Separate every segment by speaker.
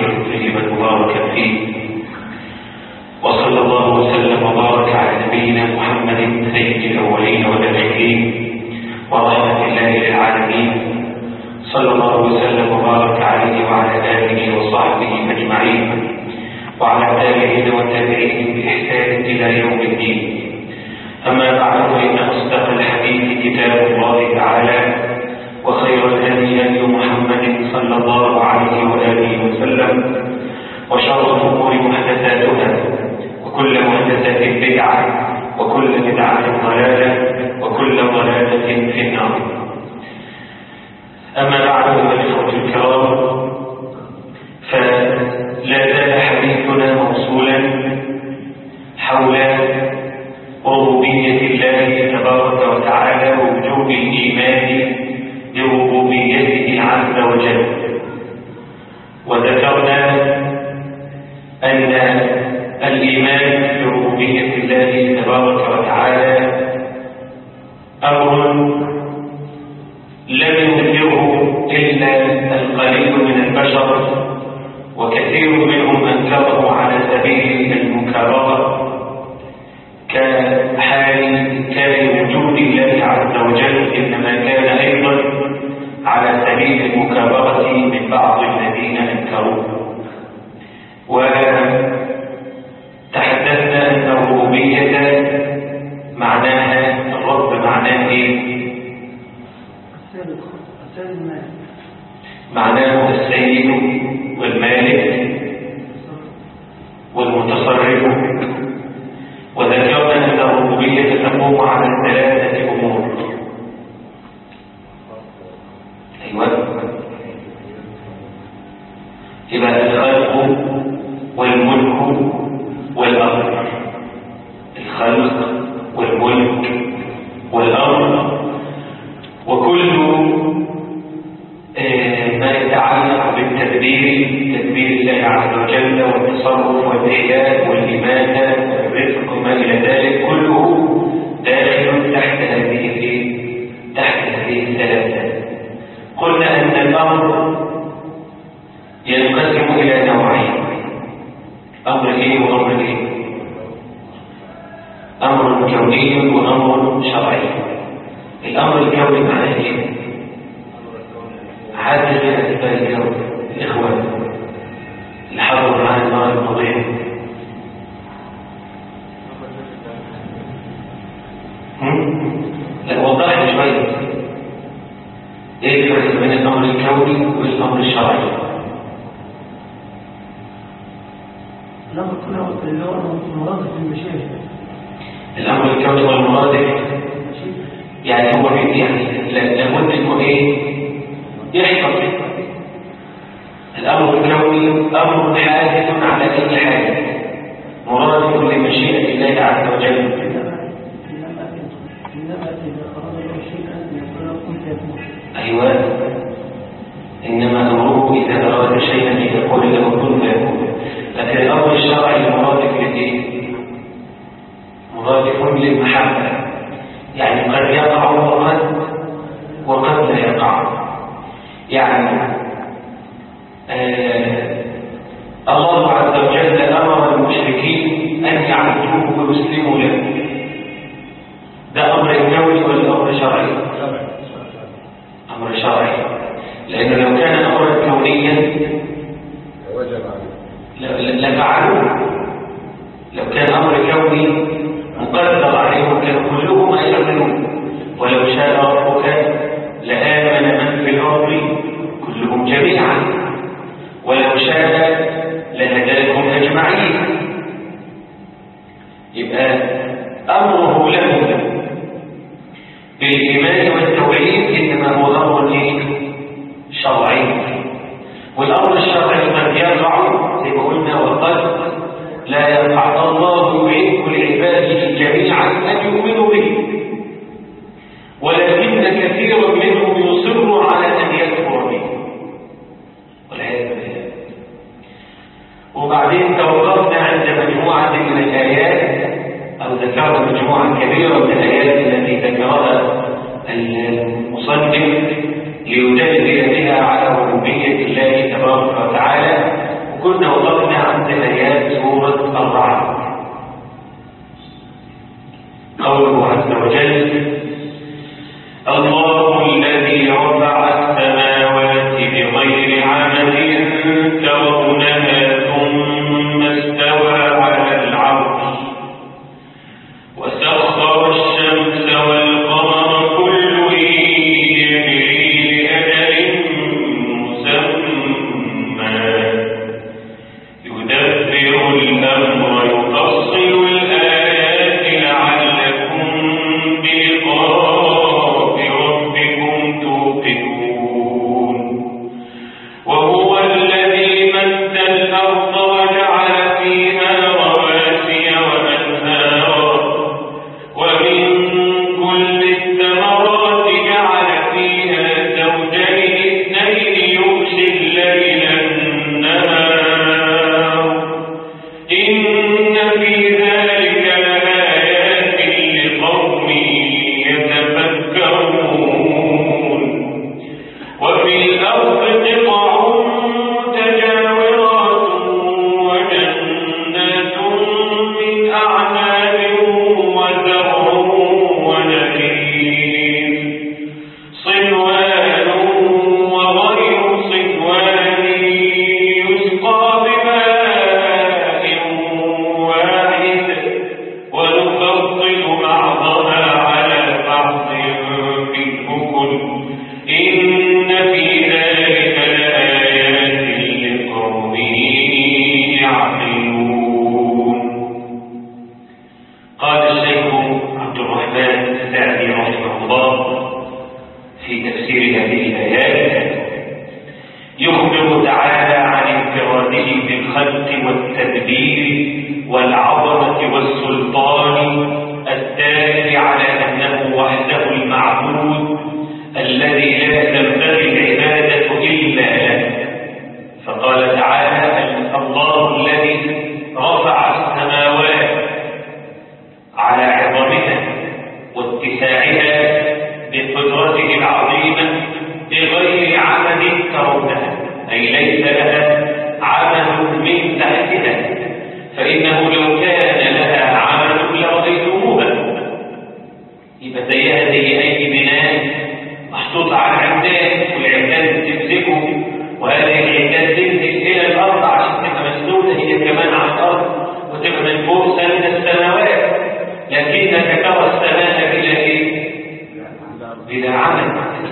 Speaker 1: كثيرا طيبا مباركا فيه، وصلى الله وسلم وبارك على نبينا محمد سيد الأولين والآخرين ورحمة الله للعالمين، صلى الله وسلم وبارك عليه وعلى آله وصحبه أجمعين وعلى التابعين والتابعين بإحسان إلى يوم الدين. أما بعد، فإن أصدق الحديث كتاب الله تعالى، وخير الهدي هدي محمد صلى الله عليه وآله وسلم، وشر الأمور محدثاتها، وكل محدثة بدعة، وكل بدعة ضلالة، وكل ضلالة في النار. أما بعد، أيها الإخوة الكرام، فلا زال حديثنا موصولا حول ربوبية الله تبارك وتعالى ووجوب الإيمان بربوبيته عز وجل. وذكرنا أن الإيمان بربوبية الله تبارك وتعالى أمر لم ينكره إلا القليل من البشر، وكثير منهم أنكره على سبيل المكابرة، كحال وجود الله عز وجل، إنما كان أيضا على سبيل المكابرة من بعض الذين أنكروه. وتحدثنا أن الربوبية معناها الرب، معناه إيه؟ معناه السيد والمالك والمتصرف. وذكرنا أن الربوبية تقوم على ثلاثة أمور. أيوة، يبقى الخلق والملك والأمر. الخلق والملك والأمر، وكل ما يتعلق بالتدبير، تدبير الله عز وجل، والتصرف والإحياء والإماتة والرزق وما إلى ذلك، كله داخل تحت هذه الثلاثة. قلنا أن الأمر ينقسم إلى نوعين: أمر إيه وأمر إيه؟ أمر كوني وأمر شرعي. الأمر الكوني معناه إيه؟ عادة من أسباب الكون. الإخوان الحظر عن النار المضيئة، لا وضح لي شوية إيه الفرق بين الأمر الكوني والأمر الشرعي؟
Speaker 2: الأمر اللي هو المرادف بالمشيئة.
Speaker 1: الأمر الكوني والمرادف يعني هو يعني لابد إنه إيه يحصل. الأمر الكوني أمر حادث على أي حال، مرادف لمشيئة الله عز وجل.
Speaker 2: إنما إذا أراد الله شيئا يقول كن فيكون.
Speaker 1: أيوة، إنما أمره إذا أراد شيئا يقول له كن فيكون. لكن الأمر الشرعي مرادف لإيه؟ مرادف للمحبة، يعني قد يقع وقد لا يقع. يعني الله عز وجل أمر المشركين أن يعبدوه ويسلموا له. ده أمر كوني ولا أمر شرعي؟ أمر شرعي، لأنه لو كان أمرا كونيا لفعلوه. لو كان أمر كوني مقدر عليهم كانوا كلهم يؤمنون، ولو شاء ربك لآمن من في الأرض كلهم جميعا، ولو شاء لهداهم أجمعين. يبقى أمره لهم بالإيمان والتوحيد إنما هو أمر شرعي. والأمر الشرعي قد يقع زي ما قلنا، وقد لا يقع. الله يحب لعباده جميعا أن يؤمنوا به، ولكن كثيرا منهم يصر على أن يكفر به والعياذ بالله. وبعدين توقفنا عند مجموعة من الآيات، أو ذكرنا مجموعة كبيرة من الآيات التي ذكرها المصنف ليدلل بها على ربوبية الله تبارك وتعالى، وكنا وقفنا عند آيات سورة الرعد. قوله عز وجل: الله الذي رفع السماوات بغير عمد ترونها ثم استوى على العرش وسخر الشمس والقمر كل يجري لأجل مسمى يدبر الأمر يفصل الآيات لعلكم بلقاء ربكم توقنون. وهو الذي مد الأرض وجعل فيها رواسي وأنهارا ومن كل الثمرات جعل فيها زوجين اثنين يغشي الليل النهار إن في ذلك لآيات لقوم يتفكرون. وفي الأرض قطع متجاورات وجنات من أعناب وزرع ونخيل صنوان وغير صنوان يسقى بماء واحد ونفضل بعضها على بعض في الأكل إن في ذلك لآيات لقوم يعقلون. قال الشيخ عبد الرحمن السعدي رحمه الله في تفسير هذه الآيات: يخبر تعالى عن انفراده بالخلق والتدبير والعظمة والسلطان الدال على أنه وحده المعبود الذي لا تنبغي العبادة إلا له. فقال تعالى: الله الذي رفع السماوات على عظمها واتساعها بقدرته العظيمة بغير عمد ترونها، أي ليس لها عمد من تحتها، فإنه لو كان لها عمد لرأيتموها. يبقى زيها زي أي بناء محطوط على العمدان، والعمدان تمسكه وهذه العمدان تمسك إلى الأرض عشان تبقى مسنودة هي كمان على الأرض وتبقى من فوق سند السماوات، لكنك ترى السماء بلا إيه؟ بلا عمد.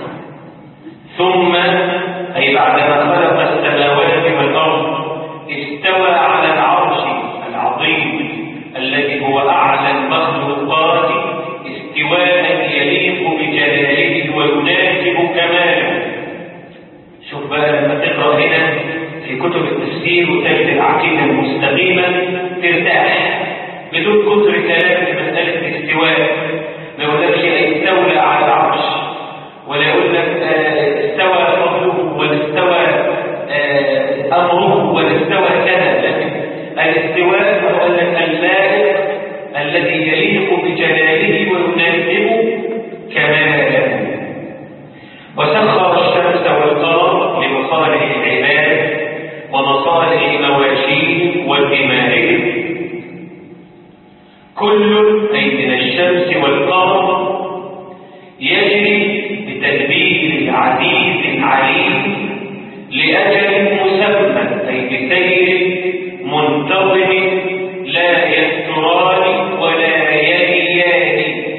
Speaker 1: ثم أي بعدما خلق السماوات والأرض استوى على العرش العظيم الذي هو أعلى المخلوقات استواء يليق بجلاله ويناسب كماله. شوف بقى لما تقرأ هنا في كتب التفسير وتجد العقيدة المستقيمة ترتاح بدون كثر كلام في مسألة الاستواء. ما يقولكش استولى على العرش، ولا يقول لك استوى فضله ولا استوى أمره ولا استوى كذا، لكن الاستواء هو اللائق الذي يليق بجلاله ويناسب كماله. وسخر الشمس والقمر لمصالح العباد ومصالح مواشيهم ودمائهم، كل أي من الشمس والقمر يجري بتدبير العزيز العليم لأجل مسمى، أي بسير منتظم لا يستران ولا يليان.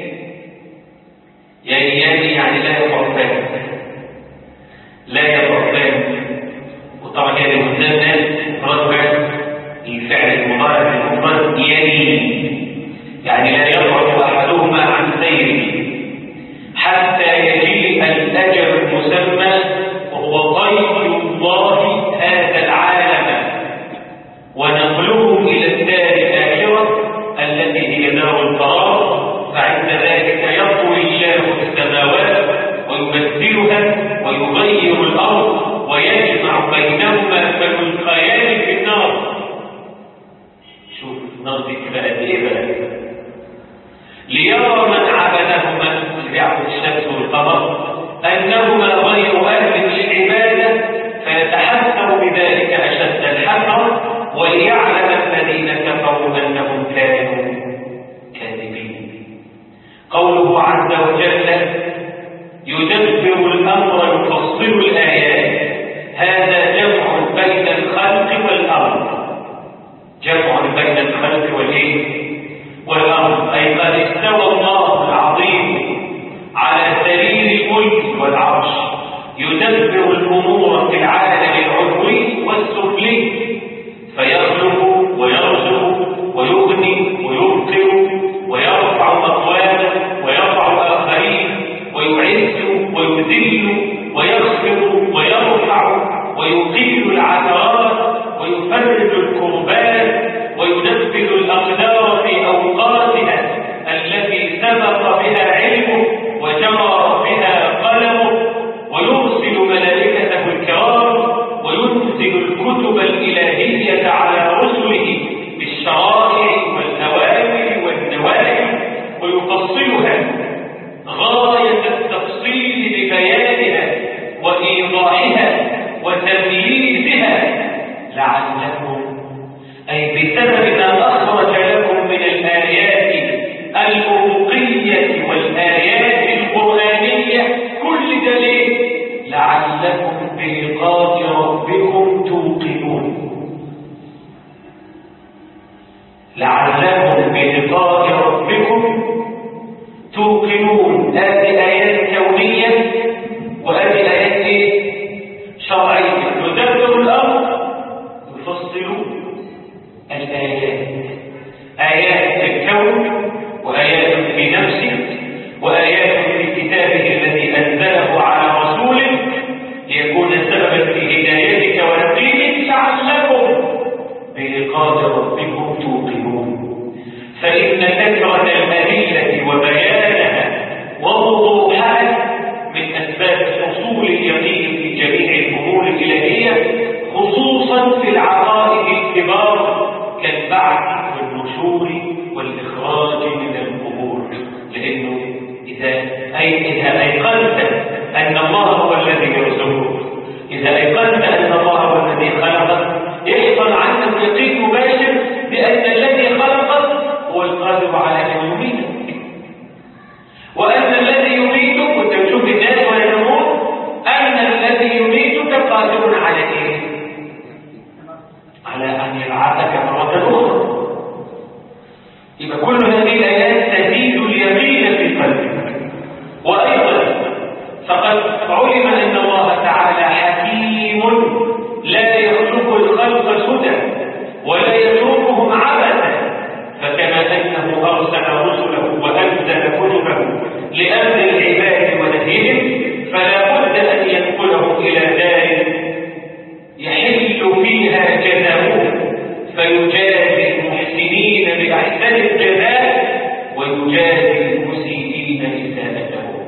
Speaker 1: يليان يعني لا يضعفان، لا يضعفان. وطبعا يعني قدامنا رتبة الفعل المضارع المفرد يلي، يعني لا يضعف أحدهما عن سيره حتى يجيء الأجل المسمى وهو ضيف الله هذا العالم ونقله إلى الدار الآخرة التي هي دار القرار. فعند ذلك يطوي الله السماوات ويبدلها ويغير الأرض ويجمع بينهما فيلقيان في النار. شوف النار دي بقى ايه بقى؟ ليرى من عبدهما اللي بيعبد الشمس والقمر أنهما غير أهل للعبادة فيتحسر بذلك أشد الحسرة عز وجل يدبر الأمر يفصل الآيات. هذا جمع بين الخلق والأمر، جمع بين الخلق والأمر، أي قد استوى الله العظيم على سرير الملك والعرش يدبر الأمور في العالم العلوي والسفلي، فيخلق ويرزق ويغني ويبقر ويرفع أقواما ويرفع آخرين ويعز ويذل ويخفض ويرفع ويقيل العثرات ويفرج الكربات وينفذ الأقدار في أوقاتها التي سبق بها علمه وجرى بها قلمه، ويرسل ملائكته الكرام وينزل الكتب الإلهية على رسله بالشرائع والأوامر والنواهي ويفصلها غاية التفصيل ببيانها وإيضاحها وتمييزها لعلكم، أي بسبب ما أخرج لكم من الآيات الأفقية والآيات القرآنية كل دليل لعلكم بلقاء ربكم توقنون، لعلكم بلقاء ربكم توقنون. هذه آيات كونية وهذه آيات شرعية. يدبر الأمر يفصلون الآيات، آيات في الكون وآيات في نفسه وآيات في كتابه الذي أنزله على رسوله ليكون سببا في هدايتك وتقييمك لعلكم بلقاء ربكم توقنون. فإن كثرة الأدلة وبيانها ووضوحها من أسباب حصول اليقين في جميع الأمور الإلهية، خصوصا في العقائد الكبار كالبعث والنشور والإخراج من القبور. لأنه إذا أيقنت أن الله هو الذي يرزقك، إذا أيقنت أن الله هو الذي خلقك، يحصل عنك يقين مباشر بأن الذي خلقك هو القادر على أن يميتك، وأن الذي يميتك وتشوف الناس وينمون أن الذي يميتك قادر على إيه؟ على أن يبعثك مرة أخرى. يبقى كل هذه الآيات تزيد اليقين في قلبك. وأيضا فقد علم أن الله تعالى حكيم لا يخلق الخلق سدى ولا يتركهم عبثا، فكما أنه أرسل رسله وأنزل كتبه لأمر العباد ونهيهم، فلا بد أن ينقلهم إلى دار يحل فيها جزاؤهم فيجازي المحسنين بأحسن الجزاء ويجازي المسيئين إساءتهم.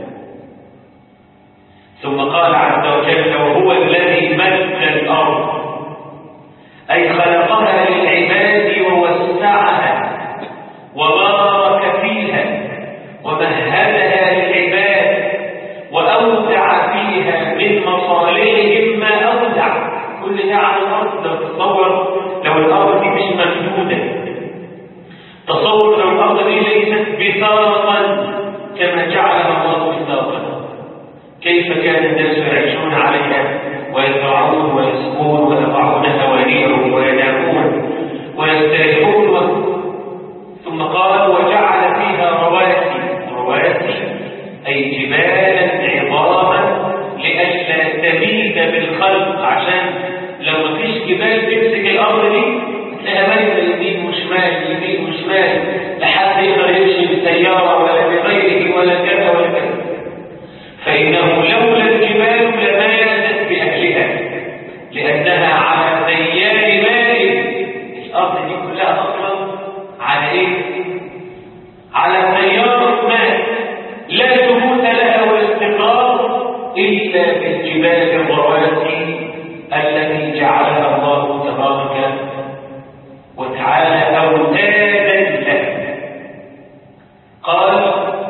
Speaker 1: ثم قال عز وجل: وهو الذي مد الأرض، أي خلقها للعباد ووسعها وبارك فيها ومهدها للعباد وأودع فيها من مصالحهم ما أودع. كل ده على الأرض. لو تصور لو الأرض دي مش ممدودة، تصور لو الأرض دي ليست بساطا كما جعلها الله بساطا، كيف كان الناس يعيشون عليها ويزرعون ويسقون ويضعون هوانيهم وينامون ويستريحون. ثم قال: وجعل فيها رواسي أي جبالا عظاما لئلا تميد بالخلق، عشان لو ما فيش جبال تمسك الأرض دي تلاقيها مايلة يمين وشمال يمين وشمال لحد يقدر يمشي بالسيارة ولا بغيره ولا كذا ولا كذا. فإنه لولا الجبال لمالت بأهلها لأنها على سيال ماء. الأرض دي كلها أصلا على إيه؟ على سيارة ماء لا ثبوت لها ولا استقرار إلا بالجبال الرواسي التي جعلها الله تبارك وتعالى أوتادا لها. قال: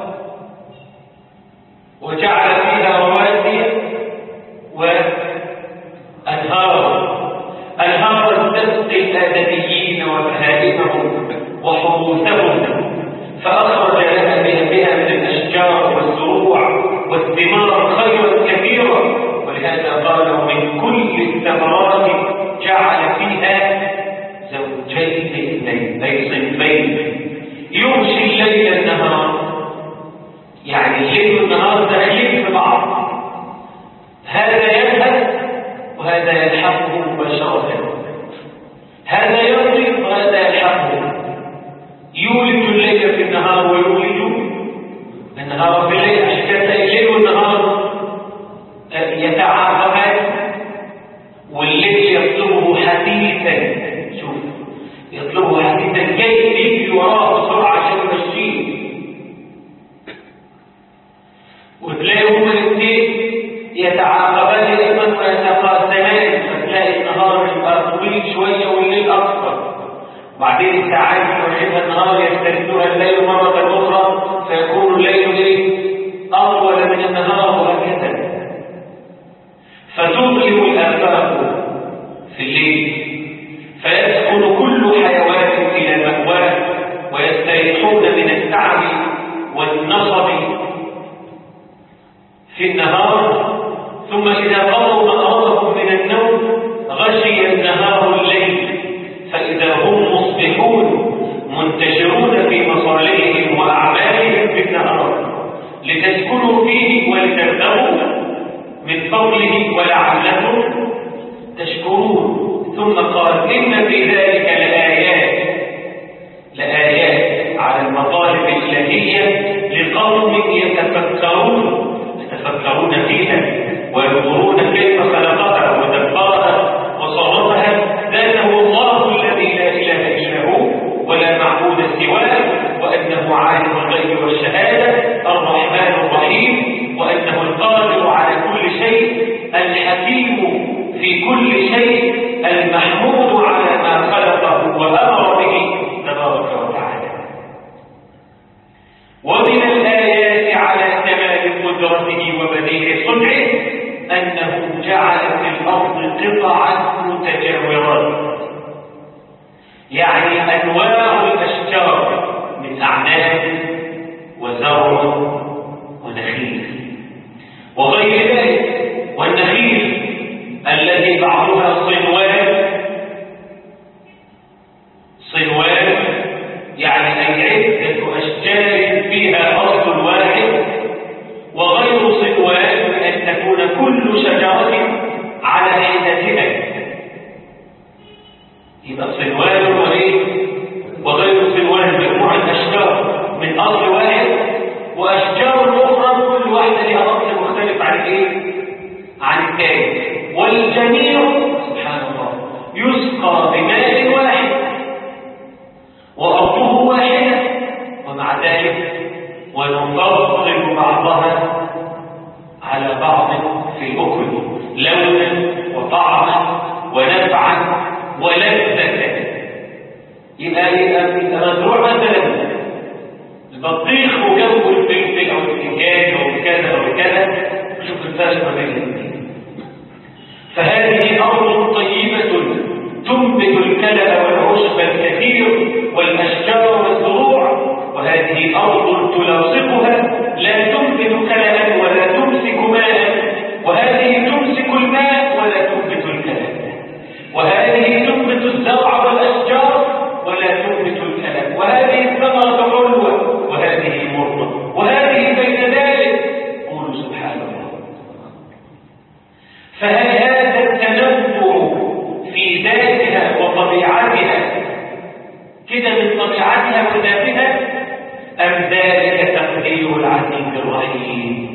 Speaker 1: وجعل فيها رواسي أنهارا تسقي الآدميين وبهائمهم وحروسهم، فأخرج لها بها من الأشجار الثمرات جعل فيها زوجين اثنين أي صنفين يغشي الليل النهار، يعني الليل والنهار داخلين في بعض، هذا يذهب وهذا يلحقه مباشرة، هذا يضرب وهذا يلحقه، يولد الليل في النهار ويولد النهار في الليل، عشان كده الليل والنهار يتعاقبان، والليل يطلبه حديثا، شوف يطلبه حديثا جاي يجري وراه بسرعه عشان يمشيه، وتلاقي هما الاثنين يتعاقبان ايضا ويتقاسمان، فتلاقي النهار يبقى طويل شويه والليل اكثر، بعدين الساعات يوحدها النهار يستردها الليل مره اخرى فيكون الليل اطول من النهار وهكذا، فتظلم الآفاق في الليل فيسكن كل حيوان إلى مأواه ويستريحون من التعب والنصب في النهار، ثم إذا قضوا مأربهم من النوم غشي النهار الليل، فإذا هم مصبحون منتشرون في مصالحهم وأعمالهم في النهار لتسكنوا فيه ولترتبوا من فضله ولعلكم تشكرون. ثم قال إن في ذلك لآيات على المطالب الإلهية لقوم يتفكرون فيها وينظرون كيف خلقها ودبرها وصرفها، ذاته الله الذي لا إله إلا هو ولا معبود سواه، وأنه عالم الغيب والشهادة الرحمن الرحيم، وأنه القادر على كل شيء الحكيم في كل شيء المحمود على ما خلقه وأمر به تبارك وتعالى. ومن الآيات على كمال قدرته وبديع صنعه أنه جعل في الأرض قطعا متجاورات، يعني أنواع الأشجار من أعناب وزرع ونخيل وغير ذلك، والنخيل الذي بعضها صنوان يعني عدة أشجار فيها أصل واحد، وغير صنوان أن تكون كل شجرة على حدتها، يبقى صنوان وغير صنوان مجموعة أشجار من أصل واحد، وأشجار أخرى كل واحدة لها أصل مختلف عن الثاني، والجميع سبحان الله يسقى بماء واحد وأرضه واحدة، ومع ذلك ونفضل بعضها على بعض في الأكل لونا وطعما ونفعا ولذة. يبقى مزروع مثلا البطيخ وجنبه الفلفل أو البتنجان أو كذا أو كذا، شوف الفرق ما بين الاثنين. فهذه أرض طيبة تنبت الكلأ والعشب الكثير والأشجار والزروع، وهذه أرض تلاصقها لا تنبت كلأ ولا تمسك ماء، وهذه تمسك الماء ولا تنبت الكلأ، وهذه تنبت الزرع والأشجار ولا تنبت الكلأ، وهذه الثمرة حلوة وهذه مرة، وهذه بين ذلك. قولوا سبحان الله. فهل هذا التنوع في ذاتها وطبيعتها كده من طبيعتها وذاتها، أم ذلك تقدير العزيز الرحيم؟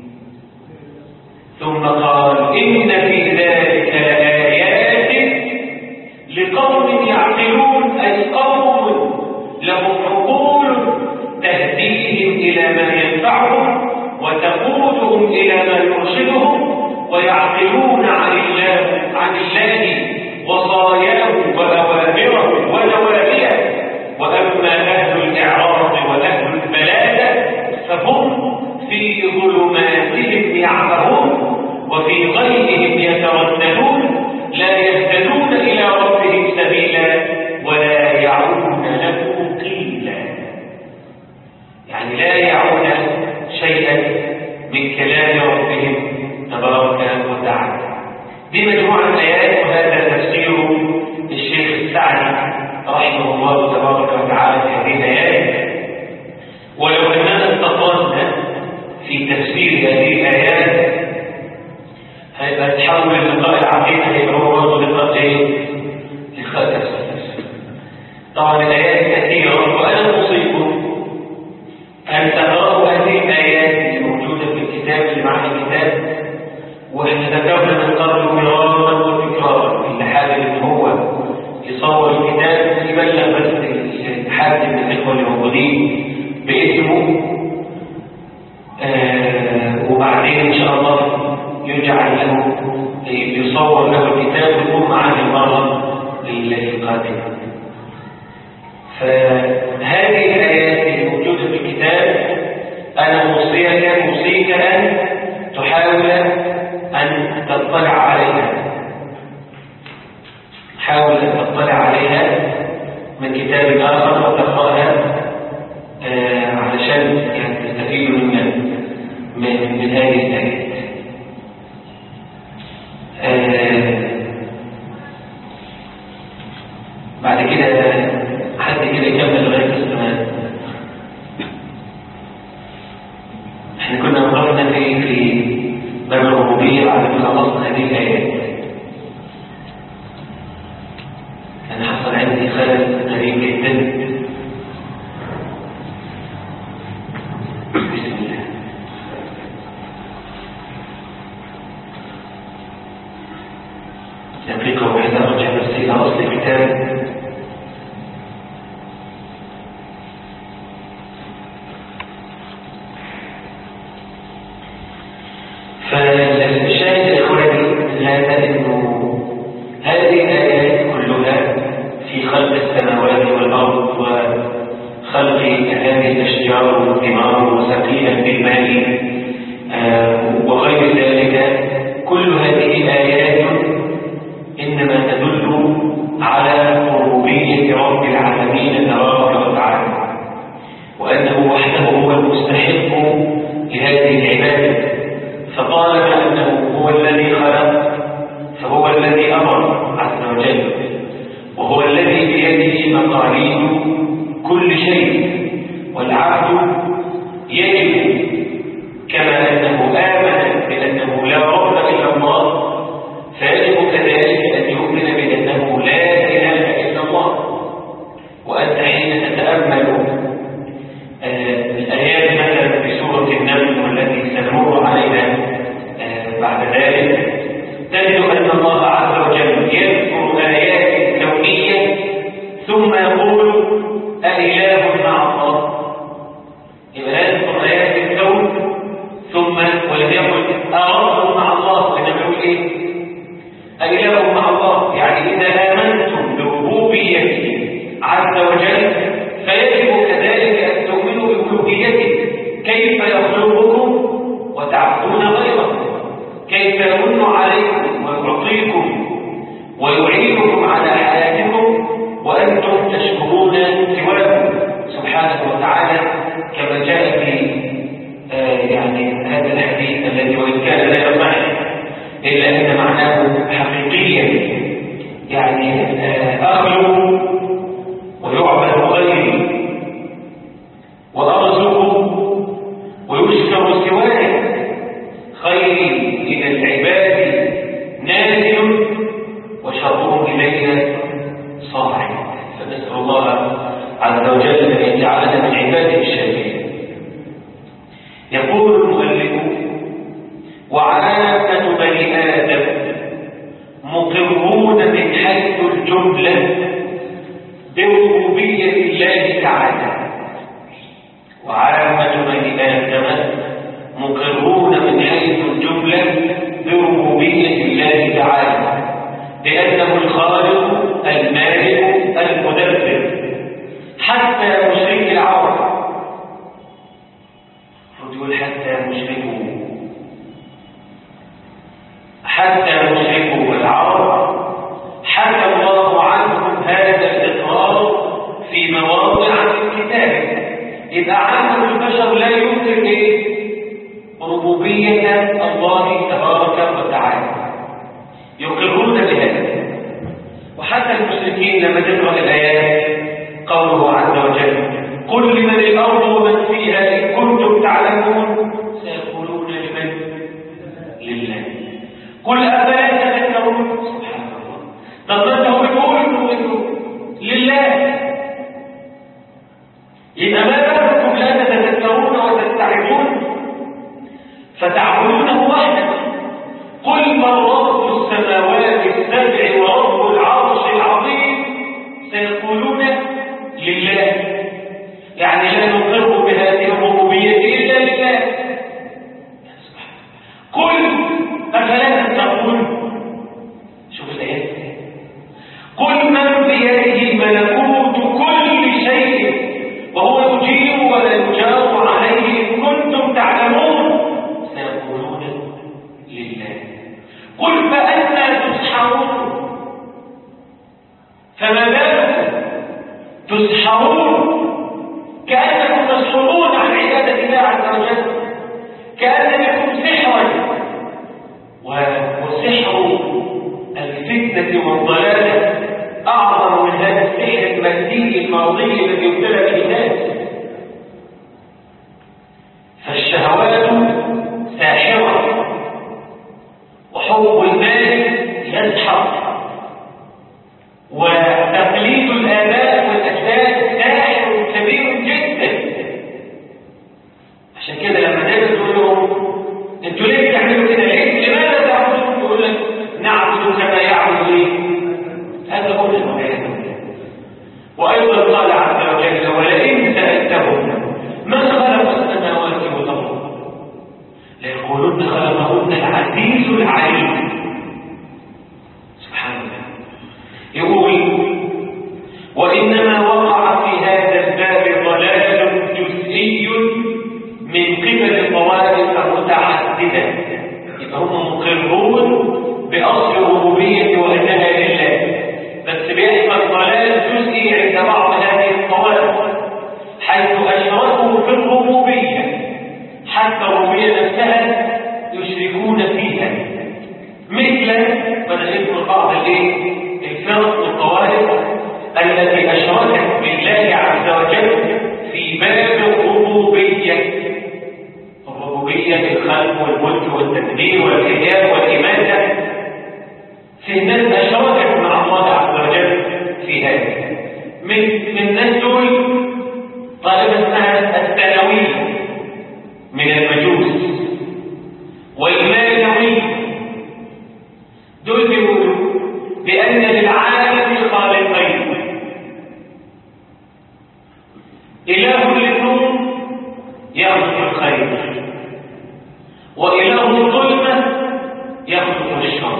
Speaker 1: ثم قال إن في ذلك لآيات لقوم يعقلون، أي قوم لهم عقول تهديهم إلى ما ينفعهم وتقودهم إلى ما يرشدهم، ويعقلون عن الله وصاياه وأوامره ونواهيه. وأما أهل الإعراض وأهل البلادة فهم في ظلماتهم يعمهون وفي غيهم يترددون، لا يهتدون إلى ربهم سبيلا ولا يعون له قيلا، يعني لا يعون شيئا من كلام ربهم تبارك وتعالى. دي مجموعة آيات، وهذا تفسير الشيخ السعدي رحمه الله تبارك وتعالى في هذه الآيات. ولو أننا استطرنا في تفسير هذه الآيات هيتحول اللقاء العقيدة هيبقى هو برضه لقاء لقاء تفسير. طبعا الآيات كثيرة، وأنا أوصيكم أن تقرأوا هذه الآيات الموجودة في الكتاب اللي معنا الكتاب، واحنا ذكرنا من قبل مرارا وتكرارا اللي حابب ان هو يصور الكتاب يبلغ بس حد من الاخوه اللي موجودين باسمه، وبعدين ان شاء الله يجعل له يصور له الكتاب ويكون معاه المره القادمه. فهذه الايات الموجوده في الكتاب انا اوصيك ان تحاول أن تطلع عليها، حاول أن تطلع عليها من كتاب آخر وتقرأها علشان يعني تستفيدوا من هذه الآيات. بعد كده حد كده يكمل لغاية السماء. احنا كنا قرأنا في باب الربوبية بعد ما خلصنا هذه الآيات. كان حصل عندي خلل غريب جدا. بسم الله. دقيقة واحدة أرجع بس إلى أصل الكتاب. فالشاهد الإخواني هذا أنه هذه الآيات كلها في خلق السماوات والأرض وخلق هذه الأشجار والثمار وسقيها بالماء وغير ذلك، كل هذه آيات إنما تدل على ربوبية رب العالمين تبارك وتعالى، وأنه وحده هو المستحق لهذه العبادة. فطالما أنه هو الذي خلق فهو الذي أمر عز وجل، وهو الذي بيده مقاليد كل شيء، والعبد يجب كما أنه آمن بأنه لا رب إلا الله فيجب كذلك أن يؤمن بأنه لا إله إلا الله. وأنت حين تتأمل الآيات مثلا في سورة النمل والتي سنمر عليها بعد ذلك تجد أن الله عز وجل يذكر آيات كونية ثم يقول أإله مع الله. يبقى يذكر آيات الكون ثم ولم يقل أرب مع الله، وإنما يقول إيه؟ أإله مع الله. يعني إذا آمنتم بربوبيته عز وجل فيجب كذلك أن تؤمنوا بألوهيته. كيف يخلقكم وتعبدون غيره؟ كيف يمن عليكم ويعطيكم ويعينكم على حياتكم وأنتم تشكرون سواه سبحانه وتعالى، كما جاء في يعني هذا الحديث الذي وإن كان لا يصح إلا أن معناه حقيقيا، يعني أخلق ويعبد غيري وأرزق ويشكر سواه، خيري إلى العباد نازل وشرهم إلي صاعد. فنسأل الله عز وجل أن يجعلنا من عباده الشاكرين. يقول المؤلف: وعامة بني آدم مقرون من حيث الجملة بربوبية الله تعالى. وعامة بني آدم مقرون من حيث الجملة بربوبية الله تعالى، لأنه الخالق المالك المدبر، حتى مشرك العرب. تقول حتى مشركوا العرب حكى الله عنهم هذا الإقرار في مواضع من كتابه. إذا عامة البشر لا يمكن ربوبية الله تبارك وتعالى، يقرون بهذا. وحتى المشركين لما تقرأ الآيات قوله عز وجل قل لمن الأرض ومن فيها إن كنتم تعلمون سيقولون لمن؟ لله. قل أفلا تذكرون؟ سبحان الله. طب أنتم بتقولوا لله، إذا ما بالكم لا تتذكرون وتستعدون فتعبدونه وحده؟ قل من رب السماوات السبع ورب العرش العظيم سيقولون لله. يعني لا نقر بهذه الربوبية إلا لله. قل أفلا تتقون؟ شوف الآيات. قل من بيده ملكوت كل شيء وهو يجير ولا يجار عليه إن كنتم تعلمون سيقولون لله. قل فأنى تسحرون؟ فما بالكم تسحرون كأنكم تسحرون عن عبادة الله عز وجل، كأن لكم سحرا، وسحر الفتنة والضلالة أعظم من هذا السحر المادي الماضي الذي ابتلى به الناس. فالشهوات ساحرة وحب المال يسحر وتقليد الآباء والأجداد ساحر كبير جدا. عشان كده لما دايما تقول لهم انتوا ليه بتعملوا كده؟ ليه؟ لماذا تعبدون؟ يقول لك نعبد كما يعبد ايه؟ هذا هو المعيد. وأيضا قال عز وجل ولئن سألتهم من خلق السماوات والأرض ليقولن خلقهن العزيز العليم. سبحان الله. يقول وإنما وقع في هذا الباب ضلال جزئي من قبل طوائف متعددة. يبقى هم مقرون بأصل الربوبية وأنها لله، بس بيحصل ضلال جزئي عند بعض هذه الطوائف حيث أشركوا في الربوبية حتى الربوبية نفسها يشركون فيها، مثل بدأت بعض الفرق والطوائف التي أشركت بالله عز وجل في باب الربوبية. الربوبية الخلق والملك والتدبير والإحياء والإماتة، في الناس أشركت مع الله عز وجل في هذا. من الناس دول طالب اسمها الثانوي من المجوس والمانوي. دول بيقولوا بأن للعالم خالقين، إله للنور يخلق الخير، وإله الظلمة يخلق الشر.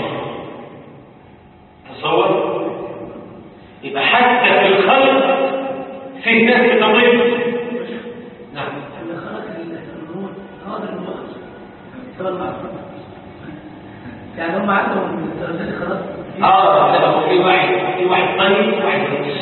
Speaker 1: تصور؟ يبقى حتى في الخلق في ناس تضل. نعم.
Speaker 2: اللي خلق النور قادر النور سبب معصوم. يعني هم عندهم درجات خلاص.
Speaker 1: لا في واحد طيب وواحد وحش.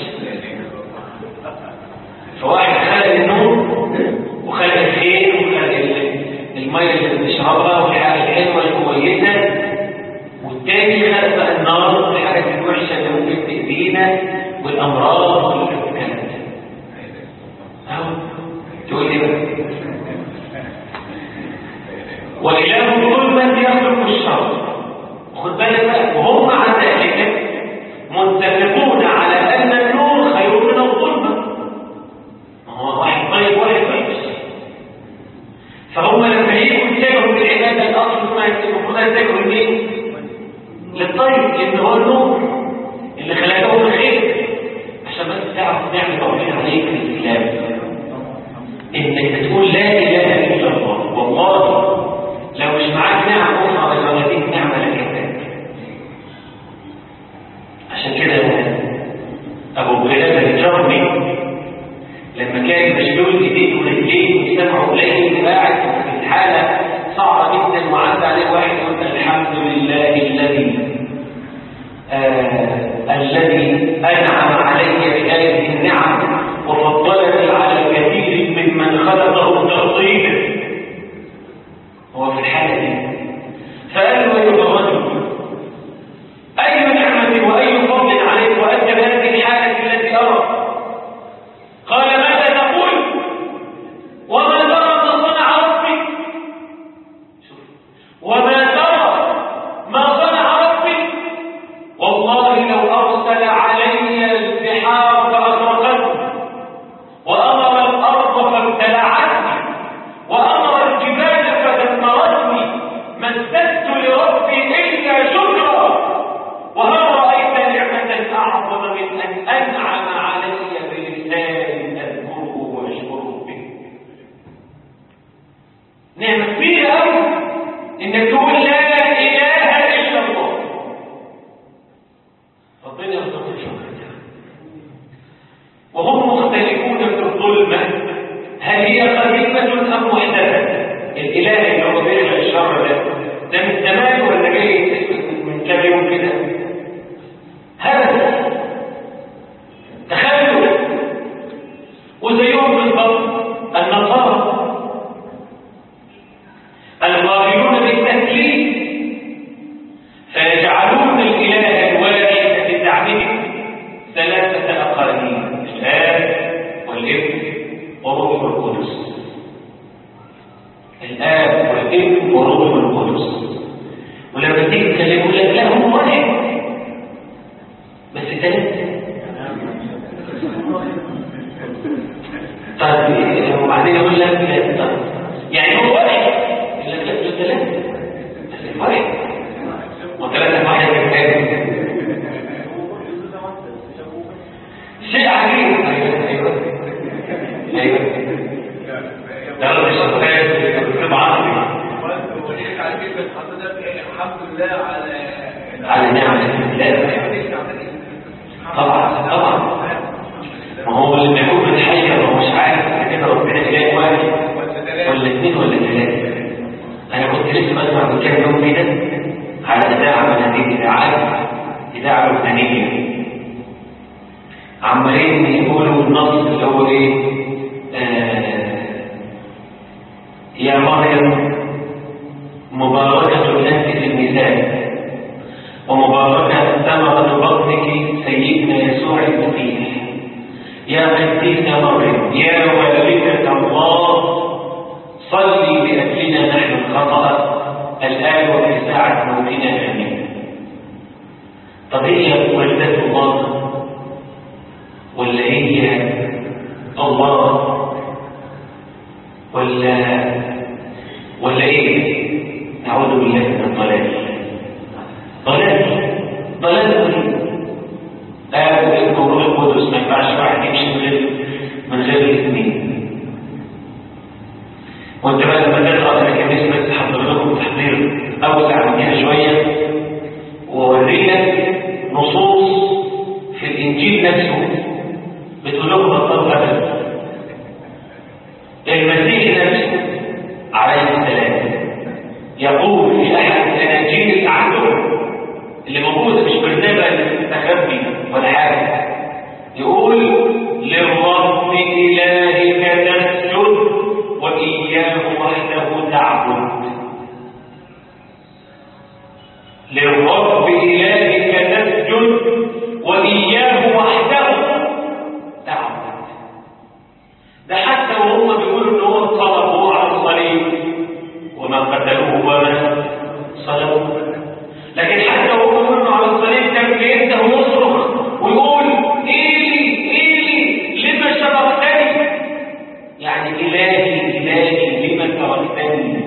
Speaker 1: فواحد خلق النور وخلق الخير وخلق المية اللي بنشربها والحاجة الحلوة الكويسة، والتاني خلق بقى النار والحاجات الوحشة اللي ممكن تأذينا والأمراض والكلام ده. تقول لي بقى وإله الظلمة يخلق الشر. خد بالك بقى، وهم عن ذلك متفقون على أن النور خير من الظلمة. ما هو واحد طيب واحد وحش، فهم لما يجوا يتجهوا بالعبادة الأصل ما المفروض يتجهوا لمين؟ للطيب، لأن هو النور اللي خلقه الخير. عشان بس تعرف نعمة ربنا عليك في الإسلام إنك تقول لا إله إلا الله. والله لو مش معاك نعم أخرى إلا هذه نعمة لك. عشان كده أبو غلاب الجرمي لما كان مشلول ايديه ورجليه وسمعه قليل وقاعد في حاله صعبه جدا وعدى عليه واحد يقول الحمد لله الذي انعم علي بهذه النعم وفضلني على كثير ممن خلقه تفضيلا. هو في الحاله دي فقال له ايها الرجل بيخلق الشر ده من زمان ولا جاي من كام يوم كده؟ هذا تخلف. وزيهم بالضبط النصارى الغافلون بالتأكيد، فيجعلون الإله الواحد بزعمهم ثلاثة أقاليم: الآب والابن والروح القدس. الآب والابن والروح القدس. ولما تيجي تكلموا يقول لك لا هم واحد بس ثلاثة. طيب وبعدين يقول لك لا، يعني هو واحد يقول لك لا دول ثلاثة بس واحد، وثلاثة واحد بالتالي شيء عجيب. ايوه ده رد الشخصيات طبعا.
Speaker 3: الحمد لله
Speaker 1: على نعمة الله. طبعا ما هو اللي بيكون متحير ومش عارف كده ربنا إله واحد ولا اثنين ولا ثلاثة. أنا كنت لسه بسمع من كام يوم كده على إذاعة من هذه الإذاعات، إذاعة لبنانية، عمالين يقولوا النص اللي هو إيه؟ يا مريم مباركة أنت في النساء ومباركة ثمرة بطنك سيدنا يسوع المسيح، يا قديسة مريم يا والدة الله صلي لأجلنا نحن الخطأ الآن وفي ساعة موتنا آمين. طب هي والدة الله ولا هي الله ولا ايه؟ نعوذ بالله من الضلال. ضلال آب وابن وروح القدس، ما ينفعش واحد يمشي من غير الاثنين. وانت بقى لما تقرا انا كان نفسي بس احضر لكم تحضير اوسع من كده شويه واورينا نصوص في الانجيل نفسه بتقول لكم بطلوا ابدا. المسيح نفسه عليه السلام يقول في احد الاناجيل اللي عنده اللي موجوده مش برنامج تخبي ولا حاجه، يقول للرب الهك تسجد واياه وحده تعبد. للرب الهك تسجد واياه وحده تعبد. ده حتى وهم بيقولوا ان هو اتصلب وهو على الصليب وما قتلوه وما صلبوه، لكن حتى وهو بيقولوا على الصليب كان بينده ويصرخ ويقول إيلي لما شرفتني، يعني إلهي لما تركتني.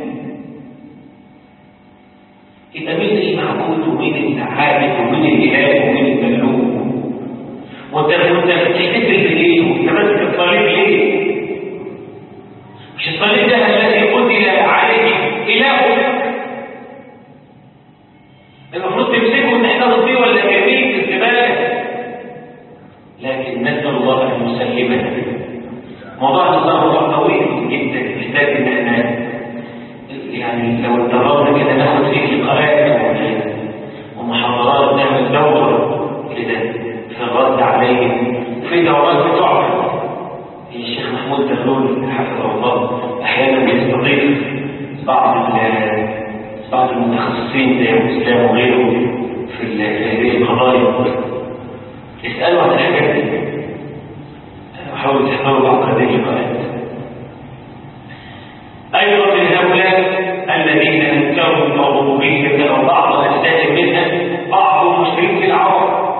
Speaker 1: إذا مين المعبود ومين العابد ومين الإله ومين المملوك؟ وانت بتحتفل بايه؟ وانت ماسك الصليب ليه؟ مش الصليب ده الذي قتل عليه إلهك؟ المفروض تمسكه وتحتفظ بيه ولا ترميه في الزبالة؟ لكن نسأل الله أن يسلمنا. موضوع النظام طويل جدا، يحتاج ان احنا يعني لو اتفقنا كده ناخد فيه لقاءات ومحاضرات، نعمل دورة كده في الرد عليهم، وفي دورات بتعمل. الشيخ محمود دهلول حفظه الله احيانا بيستضيف بعض المتخصصين زي الاسلام وغيره في هذه القضايا، يسالوا عن الحاجات دي. حاولوا تحضروا بعض هذه اللقاءات. ايضا من هؤلاء الذين انكروا الربوبيه او بعض اجزاء منها بعض المشركين العرب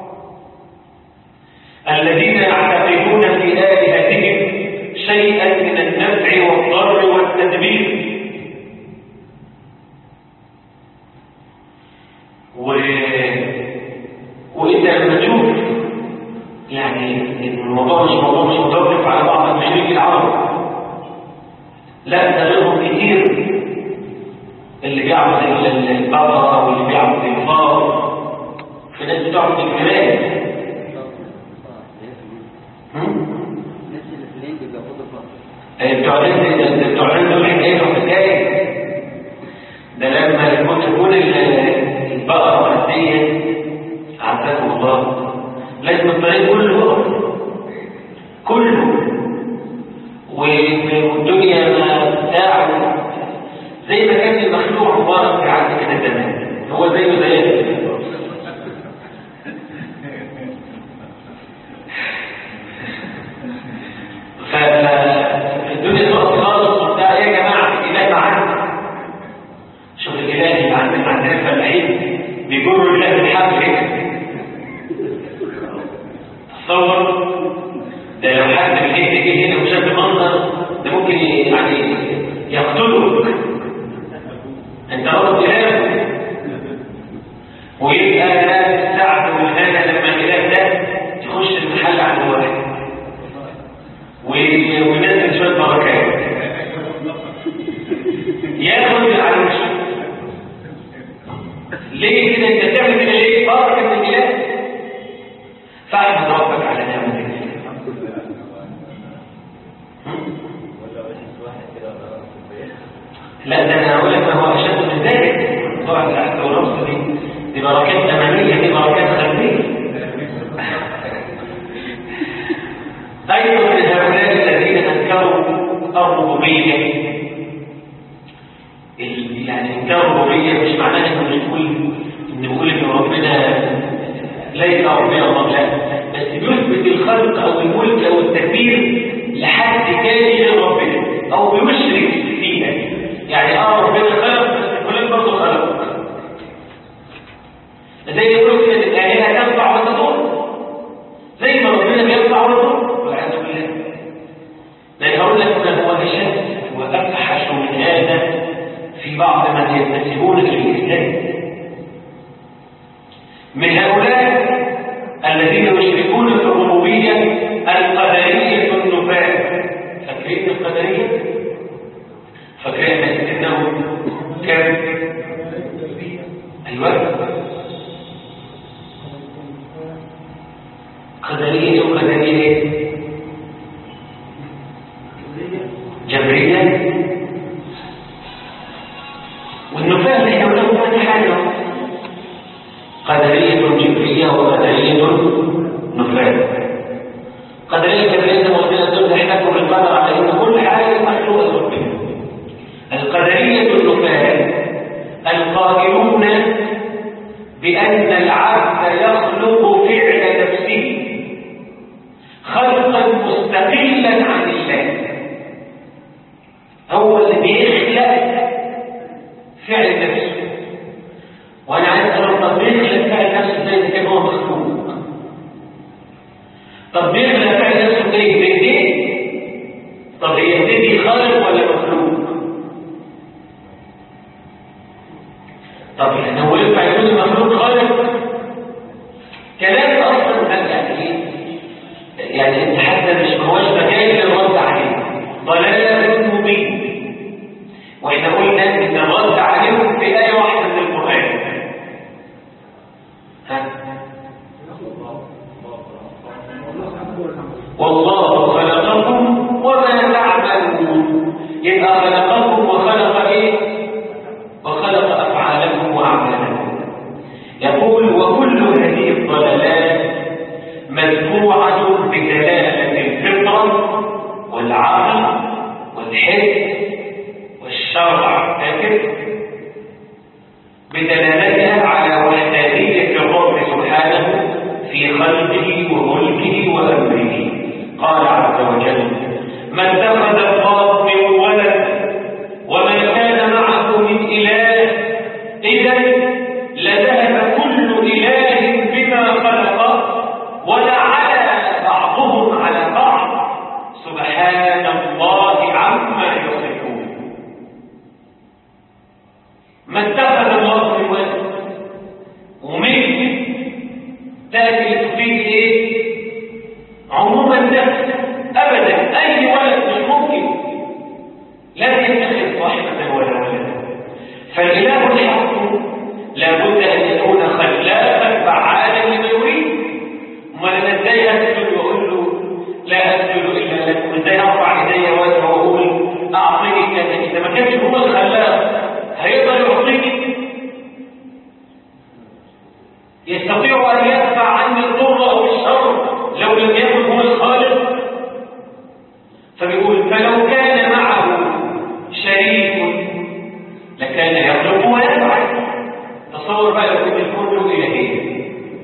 Speaker 1: الذين يعتقدون في آلهتهم شيئا من النفع والضر والتدبير. وإنت لما تشوف يعني الموضوع مش متوقف على بعض المشركين العرب، لا ده غيرهم كتير، اللي بيعبد البقرة واللي بيعبد الفار، في ناس بتعبد الجمال. بتوع العلم دول حكايتهم حكايه مبارك عندي كده زمان، هو زيه زيك. فالدنيا تقف خالص وبتاع. يا جماعه الاله معانا، شوف الاله اللي عندنا فلاحين بيجروا الاله بالحبل هيك. تصور ده لو حد من هيك جه هنا وشاف المنظر ده ممكن يعني يقتلك. انت رب اله، ويبقى السعد والهنا لما الاله ده يخش المحل عند واحد وينزل شويه بركات ياخد العروش. ليه كده انت بتعمل كده ليه؟ بركه الاله. فاحمد ربك على نعمه الاله. لا ده انا هقول لك ما هو اشد من ذلك. طبعا الاحد والربط دي بركات امانيه، دي بركات خلفيه. ايضا من هؤلاء الذين انكروا الربوبيه، يعني انكار الربوبيه مش معناه انه بيقول ان ربنا ليس ربنا الله، لا، بس بيثبت الخلق او الملك او التدبير لحد تاني غير ربنا، او بيشرك فيها. يعني ربنا خلق بس فلان برضه خلق. زي يقولوا كده الآلهة تنفع وتضر، زي ما ربنا بينفع ويضر والعياذ بالله. لكن هقول لك ما هو أشد وأفحش من هذا في بعض من ينتسبون للإسلام من هؤلاء الذين يشركون في الربوبية القدرية النفاة. فاكرين القدرية؟ فاكرين انه كان ايوه قدريه وقدريه جبريه، والنفاة اللي حولهم ثاني حاجه قدريه جبريه وقدريه نفاة. قدريه جبريه موجوده دول يحتكوا بالقدر على ان كل حاجه مخلوقه ربنا. القدرية النفاة القائلون بأن العبد يخلق فعل نفسه خلقا مستقلا عن الله، هو اللي بيخلق فعل نفسه. وأنا عايز أقول طب بيخلق فعل نفسه زي كان هو مخلوق. طب بيخلق فعل نفسه زي بإيديه؟ طب هي بإيديه خالق ولا مخلوق؟ طب يعني هو ينفع يكون مخلوق خالق؟ كلام اصلا يعني انت حتى مش هوش مجال للرد عليه، ضلال مبين. واحنا قلنا ان الرد عليهم في ايه واحده من القران. والله خلقكم وما تعملون. يبقى خلقكم وخلق ايه؟ وخلق أفعالكم وأعمالكم. يقول وكل هذه الضلالات مدفوعة بدلالة الفطرة والعقل والحس والشرع، بدلالتها على وحدانية الرب سبحانه في خلقه وملكه وأمره. قال عز وجل ما اتخذ الله من ولد وما كان معه من إله إذا لذهب كل إله بما خلق ولعلى بعضهم على بعض سبحان الله عما يصفون. ما اتخذ الله من ولد، ومن تأتي تفيد ايه؟ عموما النفس ابدا، اي ولد مش ممكن لا يتخذ صاحبة ولا ولدا. فالإله الحق لابد أن يكون خلاقا فعالا لما يريد. وما انا ازاي اسجد واقول له لا اسجد الا لك، وازاي ارفع ايدي واقول اعطيني كذا؟ اذا ما كانش هو الخلاق هيقدر يعطيني؟ يستطيع ان يدفع عني الضر او الشر لو لم يكن هو الخالق. فبيقول فلو كان معه شريك لكان كان يخلق ويفعل. تصور بقى لو كان الكون له إلهين،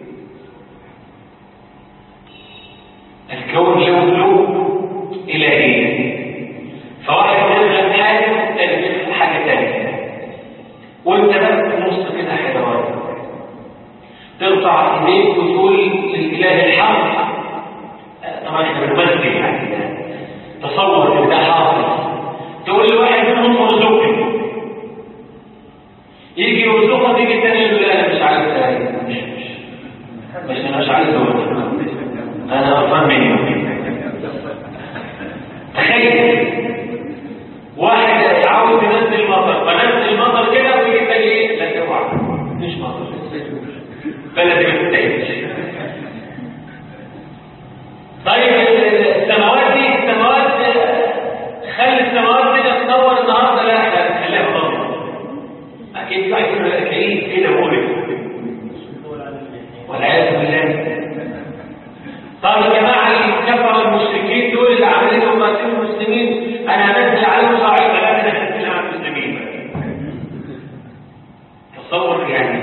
Speaker 1: الكون له إلهين، فواحد يخلق حاجة والثاني يخلق حاجة ثانية، وانت بقى في النص كده حاجة برضه ترفع ايديك وتقول للإله الحق. طبعا احنا بنمثل يعني تصور ان ده حاصل، تقول لواحد منهم ارزقني، يجي يرزقك، تيجي الثاني يقول لا انا مش عايز ده، مش انا مش عايز ده، انا قرفان منه. تخيل واحد عاوز ينزل مطر، فنزل المطر كده ويجي الثاني ايه؟ لا اوعى مش مطر، بلد ما تستاهلش. طيب السماوات دي، السماوات خلي السماوات كده تنور النهارده، لا احنا نخليها ضلمه. اكيد بقى يكون كئيب كده مولد والعياذ بالله. طب يا جماعه الكفره المشركين دول اللي عاملين امتين المسلمين، انا هنزل عليهم صاعقه، لا انا هنزل على المسلمين. تصور يعني.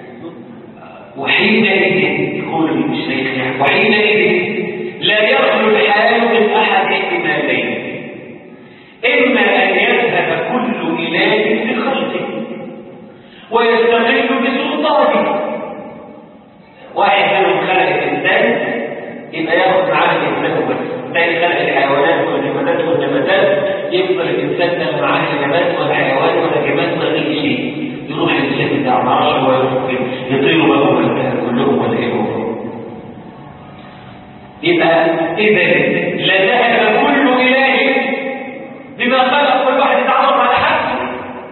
Speaker 1: وحينئذ يقول الشيخ يعني وحينئذ لا يخلو الحال من احد احتمالين، اما ان يذهب كل اله بخلقه ويستغل بسلطانه. واحد منهم خلق الانسان يبقى ياخذ معاه الانسان بس، ثاني خلق الحيوانات والنباتات والنباتات، يفضل الانسان ده معاه النبات والحيوان والنجمات ولا اي شيء، يروح الانسان بتاع معرفش هو يطيروا بقى كلهم ولا ايه. يبقى إذا لا ذهب كل إله بما خلق، كل واحد يتعرف على حده،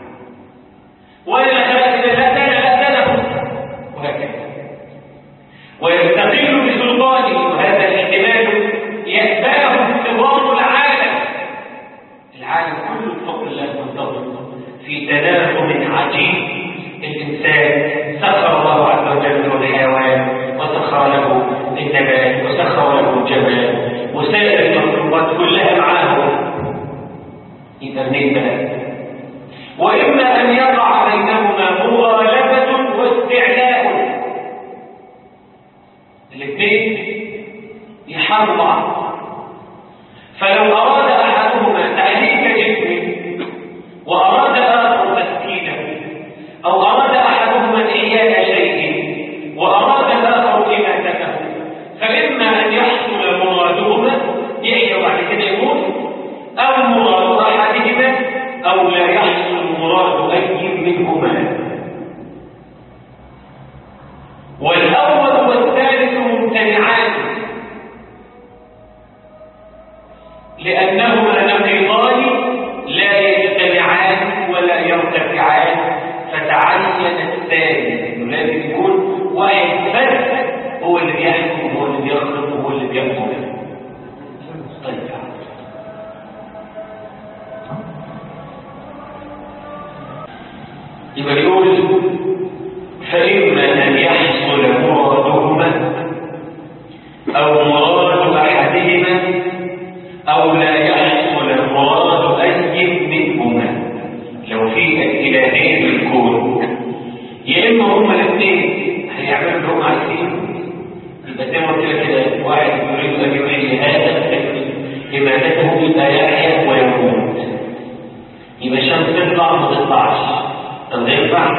Speaker 1: وإلا خلق لا له وهكذا، ويستقل بسلطانه. وهذا الاحتمال يتبعه انتظام العالم كله بفضل الله منتظم في تناغم عجيب. الإنسان سخر الله عز وجل له الحيوان، وسخر له النبات، وسخر له الجبال، وسائر المخلوقات كلها معاه. إذا نبدأ، وإما أن يقع بينهما مغالبة واستعلاء، الاثنين يحاربوا بعض. فلو أراد أحدهما تحريك جسمه وأراد آخر تسكينه، أو أراد أحدهما إحياء شيء وأراد الآخر إماتته، فإما أن يحصل مرادهما يحيى وبعد كده يموت، أو مراد أحدهما، أو لا يحصل مراد أي منهما. والأول والثالث ممتنعان لأنهما نقيضان لا يجتمعان ولا يرتفعان، فتعين الثاني انه لازم يكون واحد بس هو اللي بيحكم وهو اللي بيخلق وهو اللي بيحكم. طيب يبقى يقول فإما أن يحصل مرادهما أو مراد أحدهما، أو لا يحصل مراد أي منهما. لو في إلهين في الكون، يا إما هما الاثنين هيعملوا اللي هم عايزين، يبقى زي ما قلت لك كده، واحد يريد أن يحيي هذا إماتته يبقى يحيى ويموت، يبقى الشمس تطلع ما تطلعش. طب ده ينفع؟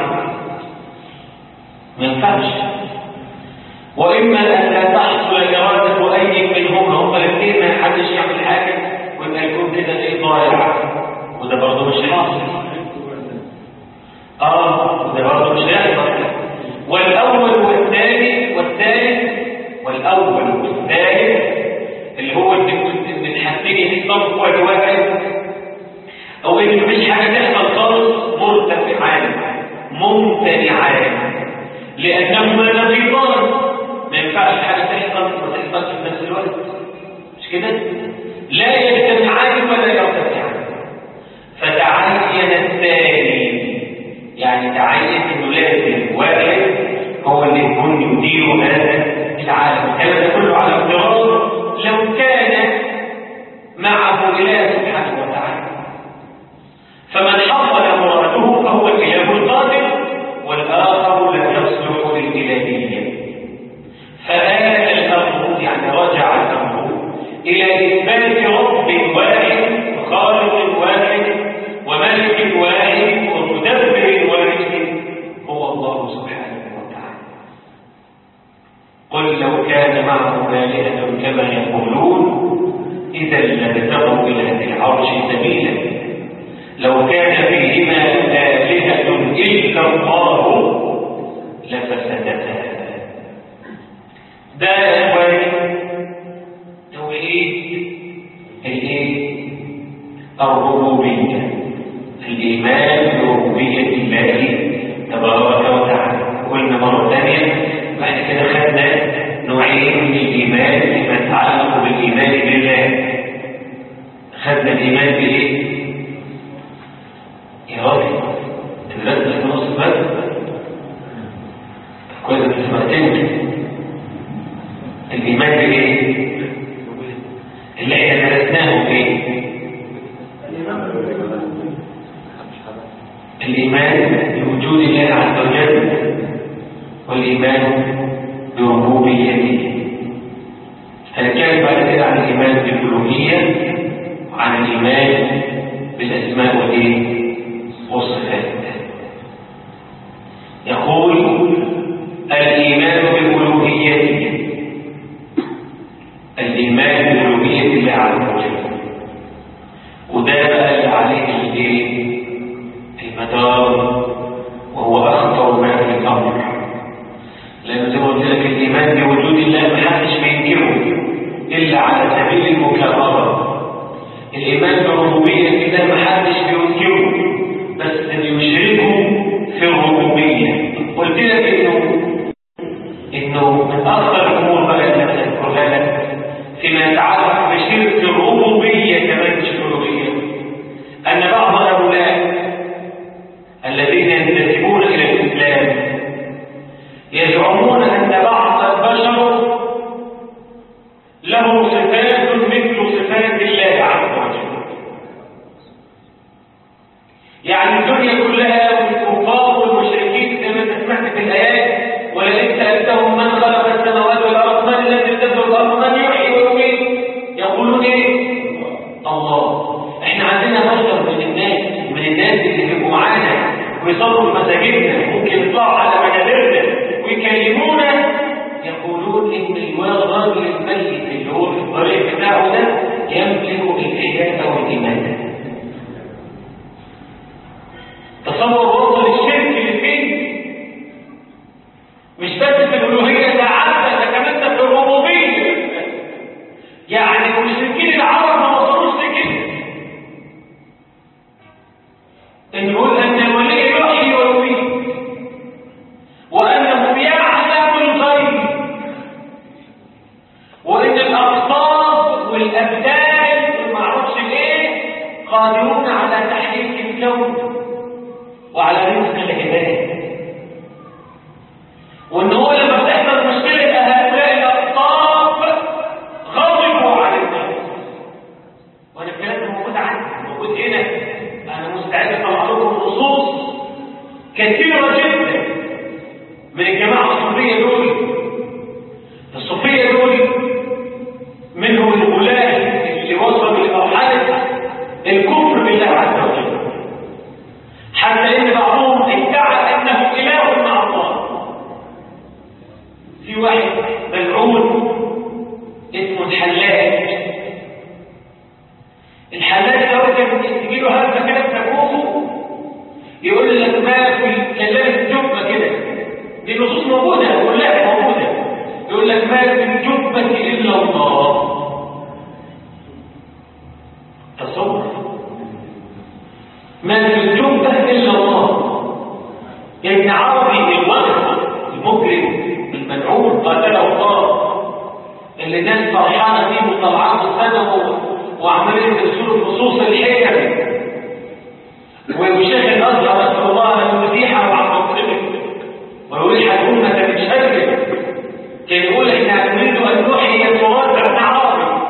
Speaker 1: ما ينفعش. وإما أن لا تحصل إرادة أي منهما، هما الاثنين ما حدش يعمل حاجة ويبقى الكون كده إيه ضايع، وده برضه مش حاصل. ده برضه مش هيحصل. والأول والثالث اللي هو إن الحاجتين يحصلوا في واحد، أو إن مفيش حاجة تحصل خالص، مرتفعان ممتنعان لأنهما نقيضان. ما ينفعش حاجة تحصل وما تحصلش في نفس الوقت، مش كده؟ لا يجتمعان ولا يرتفعان. فتعين الثاني، يعني تعين انه لازم واحد هو اللي يكون يدير هذا العالم. الكلام ده كله على افتراض لو كان معه اله سبحانه وتعالى، فمن حصل مراده فهو الاله لو كان معهم آلهة كما يقولون إذا لابتغوا إلى ذي العرش سبيلا. لو كان فيهما آلهة إلا الله لفسدتا. ده يا إخواني توحيد الربوبية، الإيمان بربوبية الله تبارك وتعالى. قلنا مرة ثانية بعد كده خدنا نوعين من الإيمان فيما يتعلق بالإيمان بالله. خدنا الإيمان بإيه؟ يا راجل تدرس في نص بس كويس تسمعتني. الإيمان بإيه؟ اللي احنا درسناه فيه الإيمان بوجود الله عز وجل والإيمان بربوبيته. هنتكلم بعد كده عن الإيمان بالألوهية وعن الإيمان بالأسماء والصفات. يقول الإيمان بالألوهية، الإيمان بألوهية الله عز وجل، وده اللي عليه المدار وهو أخطر ما في الأمر. لأن زي ما قلت لك الإيمان بوجود الله محدش بينكره إلا على سبيل المكابرة. الإيمان بربوبية الله محدش بينكره بس بيشركه في الربوبية. قلت لك إنه من أخطر الأمور بقى اللي أذكرها لك فيما يتعلق بشرك الربوبية كمان مش الألوهية، أن بعض هؤلاء الذين ينتسبون إلى الإسلام يزعمون أن بعض البشر له صفات مثل صفات الله عز وجل. يعني الدنيا كلها والكفار والمشركين زي ما انت سمعت في الآيات ولئن سألتهم من خلق السماوات والأرض من الذي يدبر الأرض من يحيي ويميت يقولون إيه؟ الله. إحنا عندنا بشر من الناس اللي بيبقوا معانا ويصلوا في مساجدنا ممكن يطلعوا على منابرنا ويكلمونا يقولون إن الراجل الميت اللي هو في الطريق بتاعه ده يملك الإحياء والإيمان. تصور وصل الشرك لفين؟ مش بس في الألوهية ده عبد، ده كمان ده في الربوبية. يعني المشركين العرب ما وصلوش لكده. إن يقول أن الولي يحيي ويميت وأنه يعلم الغيب وإن الأبصار والأبدان ومعرفش إيه قادرون على تحريك الكون وعلى رزق العباد. وإن هو لما بتحصل مشكلة هؤلاء الأبطال غضبوا على الناس. وأنا الكلام ده موجود عندي موجود هنا. أنا مستعد أطلع لكم نصوص كثيرة جدا من الجماعة الصوفية دول. الصوفية دول منهم الغلاة اللي وصلوا لمرحلة الكفر بالله عز وجل، حتى إن بعضهم ادعى أنه إله مع الله. في واحد ملعون اسمه الحلاج ده كان تجي له هرمه كده بتكوفه يقول لك ما في كلام الجبه كده. دي نصوص موجوده كلها موجوده. يقول لك ما في الجبه الا الله. تصور ما في الجبه الا الله. يا ابن عربي الوقت المجرم الملعون قاتله الله اللي الناس فرحانه فيه وطلعان السنه وعمالين يرسلوا خصوص الحكم وشيخ الازهر نسال الله ان يزيحه عن منصبه ويريح الامه بشره. كان يقول احنا نريد ان نحيي التراث ابن عربي،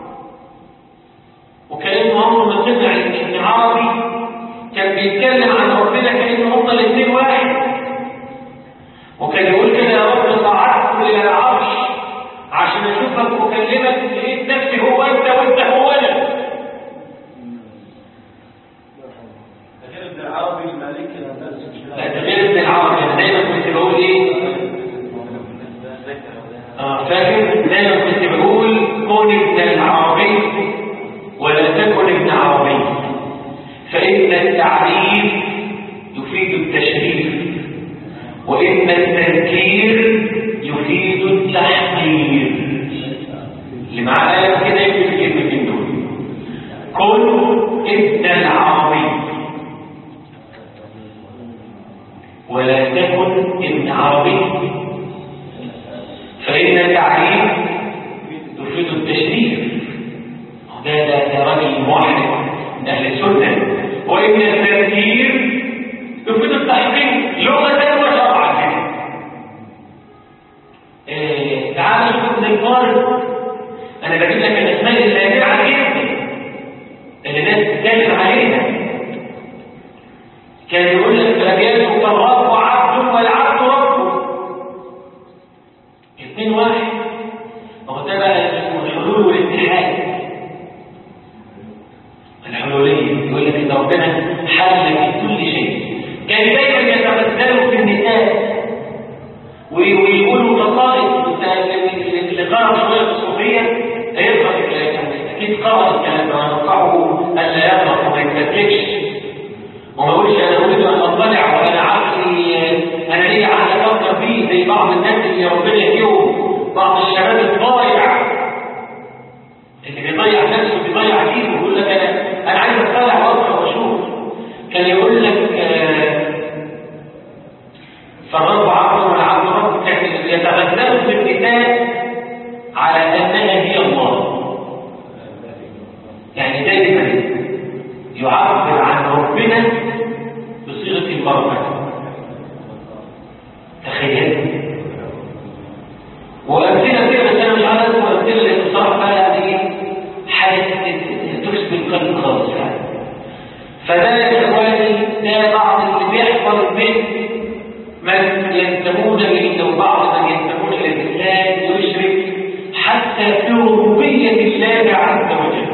Speaker 1: وكانه عمره ما سمع ابن عربي كان بيتكلم عن ربنا كانه هما الاثنين واحد. وكان يقول كده يا رب صعدت الى العرش عشان اشوفك واكلمك لقيت نفسي هو انت وانت هو انا.
Speaker 3: غير ابن العربي المالكي الهندسي
Speaker 1: وإن التذكير يفيد التحقير. اللي معاه آية كده يكتب الكلمتين دول. كن ابن العربي ولا تكن ابن عربي، فإن التعريف يفيد التشريف. ده راجل موحد من أهل السنة. وإن التذكير يفيد التحقيق لغة وشرعا. تعالوا نشوف الفارق. أنا بجيب لك الأسماء اللاذعة جدا اللي الناس تتكلم عليها. كان يقول لك فليكن الرب عبد والعبد رب، الاثنين واحد. وهو ده بقى اسمه الحلول والاتحاد. الحلولية يقول لك ان ربنا حل في كل شيء. كان دايما يتمثلوا في النساء ويقولوا قصائد. اللي قرأ شويه في الصوفيه هيقرأ اكيد قرأ الكلام ده، ونصحه الا يقرأ وما يتكلمش وما يقولش انا اريد ان اطلع وانا عقلي انا ليه عقلي افكر فيه زي بعض الناس اللي ربنا يهديهم، بعض الشباب الضايع اللي بيضيع نفسه بيضيع دينه ويقول لك انا عايز اطلع واقرا واشوف. كان يقول لك فالرب عبد والعبد رب. كان يتغزل في الكتاب على انها هي الله، يعني دائما يعبر عن ربنا بصيغه المرأة. تخيل. وامثله كده، بس انا مش عارف امثله اللي بصراحه بقى يعني حاجه تكسب القلب خالص يعني. فده يا اخواني ده بعض اللي بيحصل بين من ينتمون الى وبعض من ينتمون الى الاسلام ويشرك حتى في ربوبيه الله عز وجل.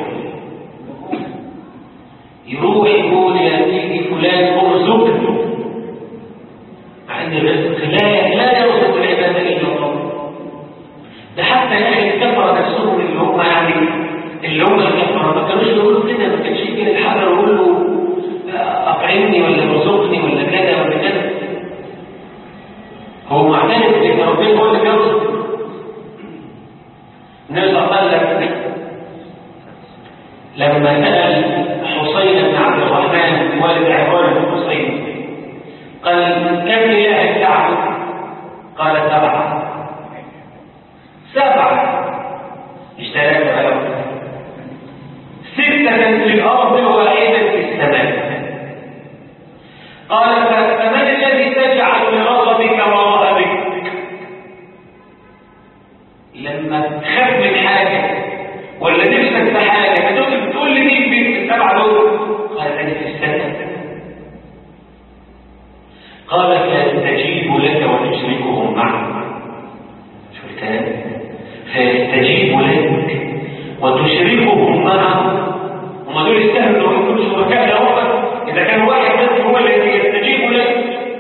Speaker 1: يروح يقول يا سيدي فلان ارزقني، مع ان الرزق لا يرزق العباد الا الله. ده حتى يعني الكفره نفسهم اللي هم الكفره ما كانوش يقولوا كده، ما كانش يجي للحجر ويقول له اطعمني ولا ارزقني ولا كذا ولا كذا. هو معترف ان ربنا هو اللي بيرزق. النبي صلى الله عليه وسلم لما سأل حسين بن عبد الرحمن والد عمران بن حسين قال كم إله تعبد؟ قال 7. اشتراك بقى 6 في الأرض وواحدة في السماء. قال فمن الذي تجعل لرغبك ورهبك؟ لما تخاف من حاجة ولا نفسك في حاجة بتقول لي مين في السبعة دول؟ قال أنا في السنة. قال فيستجيب لك وتشركهم معه. شو الكلام؟ فيستجيب لك وتشركهم معه. هم دول يستهلوا ان يكونوا شركاء لربك اذا كان واحد بس هو الذي يستجيب لك.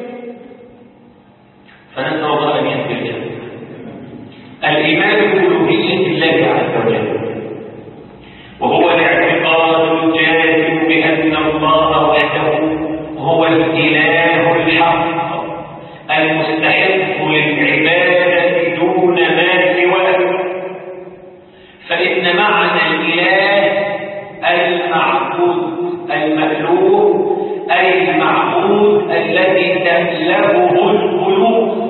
Speaker 1: فنسأل الله ان يهدي الجميع. الايمان بألوهية الله عز وجل وهو الاعتقاد الجازم بأن الله وحده هو الإله الحق المستحق للعبادة دون ما سواه. فإن معنى الإله المعبود المألوه أي المعبود الذي تألهه القلوب.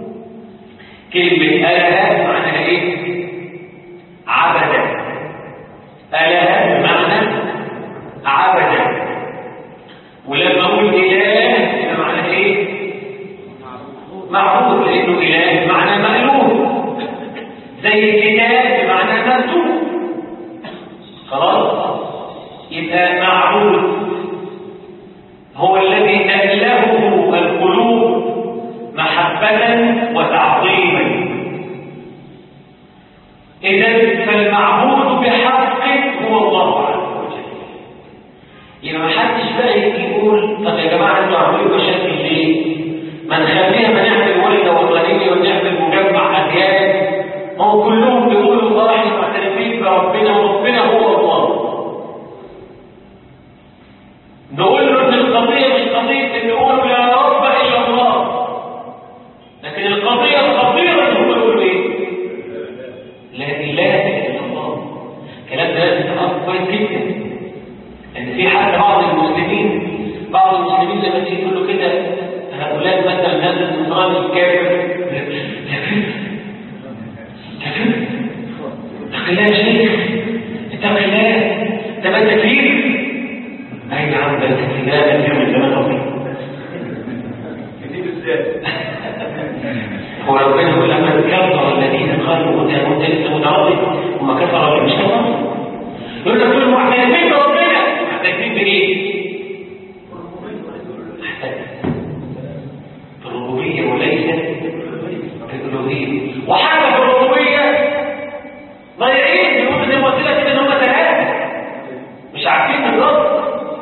Speaker 1: كلمة أله معنى إيه؟ عبد. أله بمعنى عبد. ولما أقول إله يبقى معنى إيه؟ معبود، لأنه إله بمعنى مألوه، زي الكتاب بمعنى مكتوب. خلاص؟ يبقى معبود هو الذي تألهه القلوب محبة وتعظيما. إذا فالمعبود بحق هو الله عز وجل. يبقى ما حدش بقى يقول طب يا جماعه انتوا عاملين مشاكل ليه؟ ما نخليها ما نعمل وحده وطنيه ونعمل مجمع اديان. هم كلهم بيقولوا صراحه معترفين بربنا وربنا هو الله. نقول له ان القضيه مش قضيه ان نقول لا رب الا الله، النصراني الكافر كافر لا يا شيخ اتق الله ده بقى تكفير. اي نعم ده تكفير ده كتير من زمان قوي كتير ازاي هو ربنا يقول لما كفر الذين قالوا انت لسه متربي وما كفر مش كفر يقول لك كل معترفين بربنا معترفين بايه؟ بالربوبيه وليس بالالوهيه. وحتى في الربوبيه ضايعين بيقولوا زي ما قلت لك ان هم ثلاثه مش عارفين بالظبط.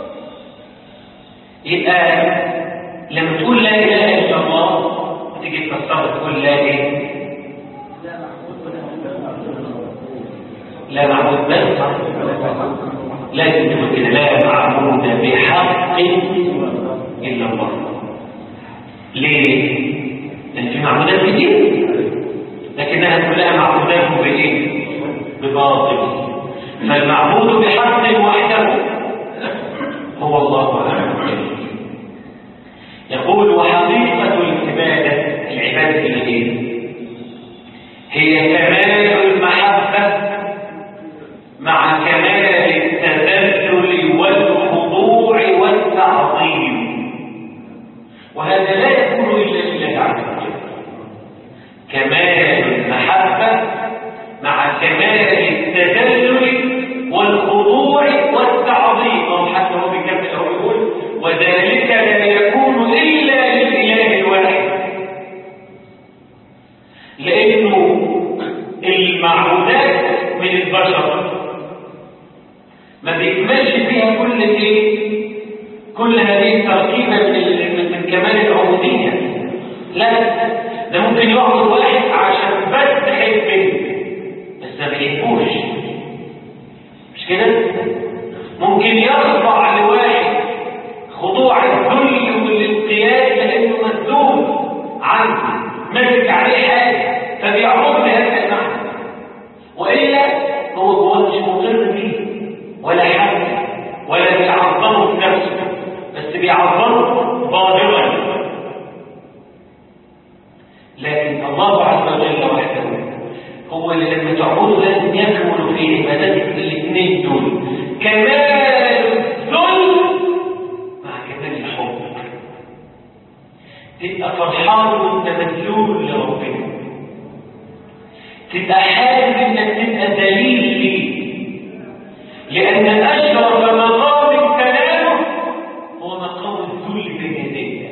Speaker 1: يبقى لما تقول لا اله الا الله تيجي تفسر تقول لا ايه؟ لا معبود بس لازم تقول كده لا معبود بحق الا الله. ليه؟ لان في معبودات كتير لكنها كلها معبودات بايه؟ بباطل. فالمعبود بحق وحده هو الله عز وجل. يقول وحقيقة العبادة التي هي كمال المحبة مع كمال التذلل والخضوع والتعظيم، وهذا لا يكون إلا لله عز وجل. كمال المحبة مع كمال التذلل والخضوع والتعظيم. أو حتى هو بيكمل أو يقول وذلك لا يكون إلا للإله الواحد، لأنه المعبودات من البشر ما بيكملش فيها كل هذه التركيبة من كمال العبودية. لا ده ممكن يعبد واحد عشان بس حبه بس ما بيحبوش، مش كده؟ ممكن يخضع لواحد خضوع الذل والانقياد لانه مسدود عنه ماسك عليه حاجه فبيعبد بهذا المعنى، والا هو مش مقر بيه ولا حد ولا بيعظمه بنفسه بس بيعظمه ظاهرا. لكن الله عز وجل وحده هو اللي لما تعبده لازم يكمل في عبادتك الاثنين دول، كمال الذل مع كمال الحب. تبقى فرحان وانت مذلول لربنا، تبقى حاسس انك تبقى ذليل ليه، لان اشرف مقام التنازل هو مقام الذل بين يديه،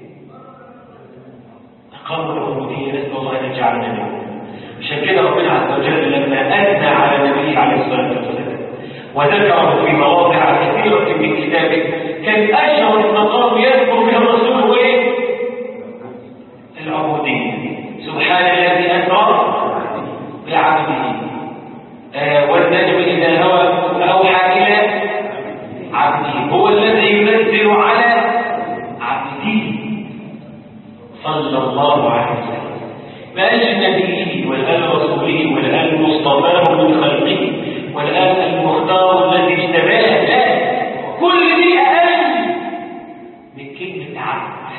Speaker 1: مقام العبوديه. نسال الله ان يجعلنا منه. عشان كده ربنا عز وجل لما اثنى على النبي عليه الصلاه والسلام وذكره في مواضع كثيره من كتابه كان اشرف مقام يذكر به الرسول هو ايه؟ العبوديه. سبحان الذي اسرى بعبده والنجم اذا هوى اوحى الى عبده هو الذي ينزل على عبده صلى الله عليه وسلم. ما قالش نبيه ولا قال رسوله ولا قال مصطفاه من خلقه ولا قال المختار الذي اجتباه، لا، كل دي اقل من كلمه عبد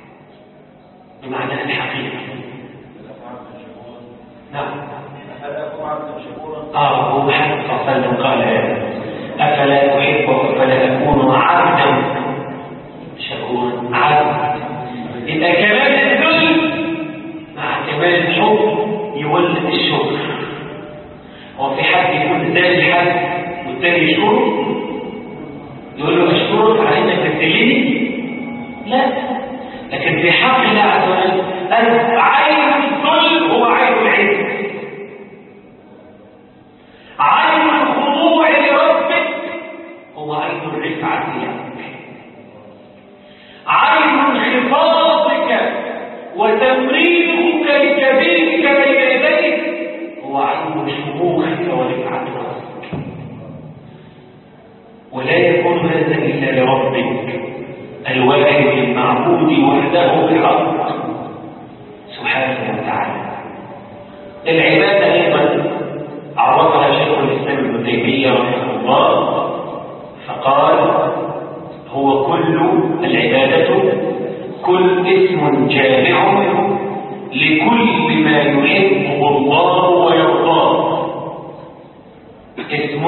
Speaker 1: بمعنى الحقيقي. نعم هو محمد صلى الله عليه وسلم قال افلا احب افلا اكون عبدا شكورا. عبد يبقى كمال الذل مع كمال الحب يولد الشكر. هو في حد يكون ذلك حد والتاني يشكره يقول له اشكرك على انك تذلني؟ لا، لكن في حق الله عز وجل عين الذل هو عين العز، عين الخضوع لربك هو عين الرفعه لك، عين انخفاضك وتمريضك لكبيرك بين يديك هو عين شموخك ورفعه راسك. ولا يكون هذا الا لربك الواحد المعبود وحده بحق سبحانه وتعالى. العباده ايضا عرفها شيخ الاسلام ابن تيميه رحمه الله فقال هو كل العباده كل اسم جامع لكل ما يحبه الله ويرضاه. اسم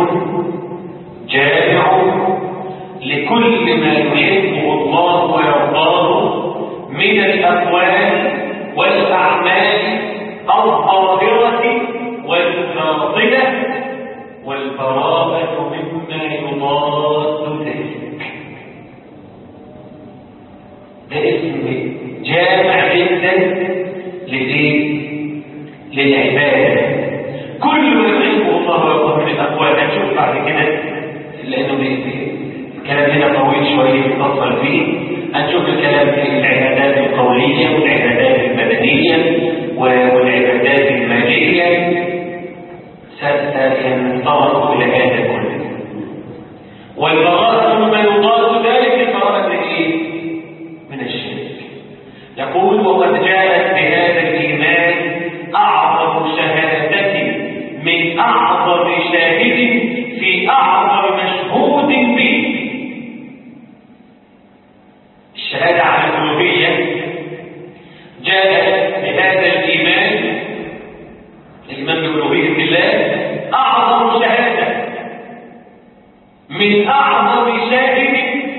Speaker 1: جامع لكل ما يحبه الله ويرضاه من الأقوال والأعمال الظاهرة والباطنة والبراءة مما يضاد ذلك. ده اسم جامع جدا للعبادة. كل ما يحبه الله ويرضاه من الأقوال. هنشوف بعد كده لأنه الكلام هنا طويل شوية نفصل فيه. هنشوف الكلام في العبادات القولية والعبادات البدنية والعبادات المالية. سنتطرق إلى هذا كله. والبراءة مما يضاد ذلك البراءة من الشرك. يقول وقد جاءت بهذا الإيمان أعظم شهادة من أعظم شاهد في أعظم مشهود به. الشهادة على الألوهية جاءت بهذا الإيمان بألوهية الله أعظم شهادة من أعظم شاهد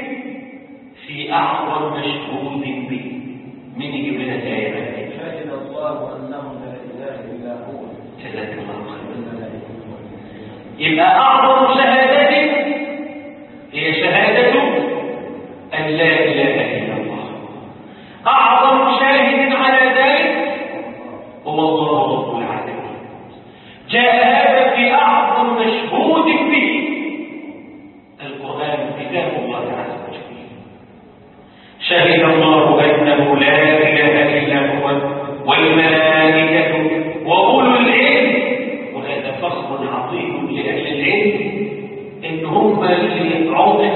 Speaker 1: في أعظم مشهود به. من يجيب لنا الآية؟
Speaker 2: شهد الله أنه لا إله إلا هو.
Speaker 1: جزاك الله خيرا. يبقى أعظم شهادة هي شهادة أن لا إله إلا الله. أعظم شاهد على ذلك هو الله رب العالمين. جاء هذا في أعظم مشهود به القرآن كتاب الله عز وجل. شهد الله أنه لا إله إلا هو والملائكة وأولو العلم. وهذا فخر عظيم لأهل العلم إن هم اللي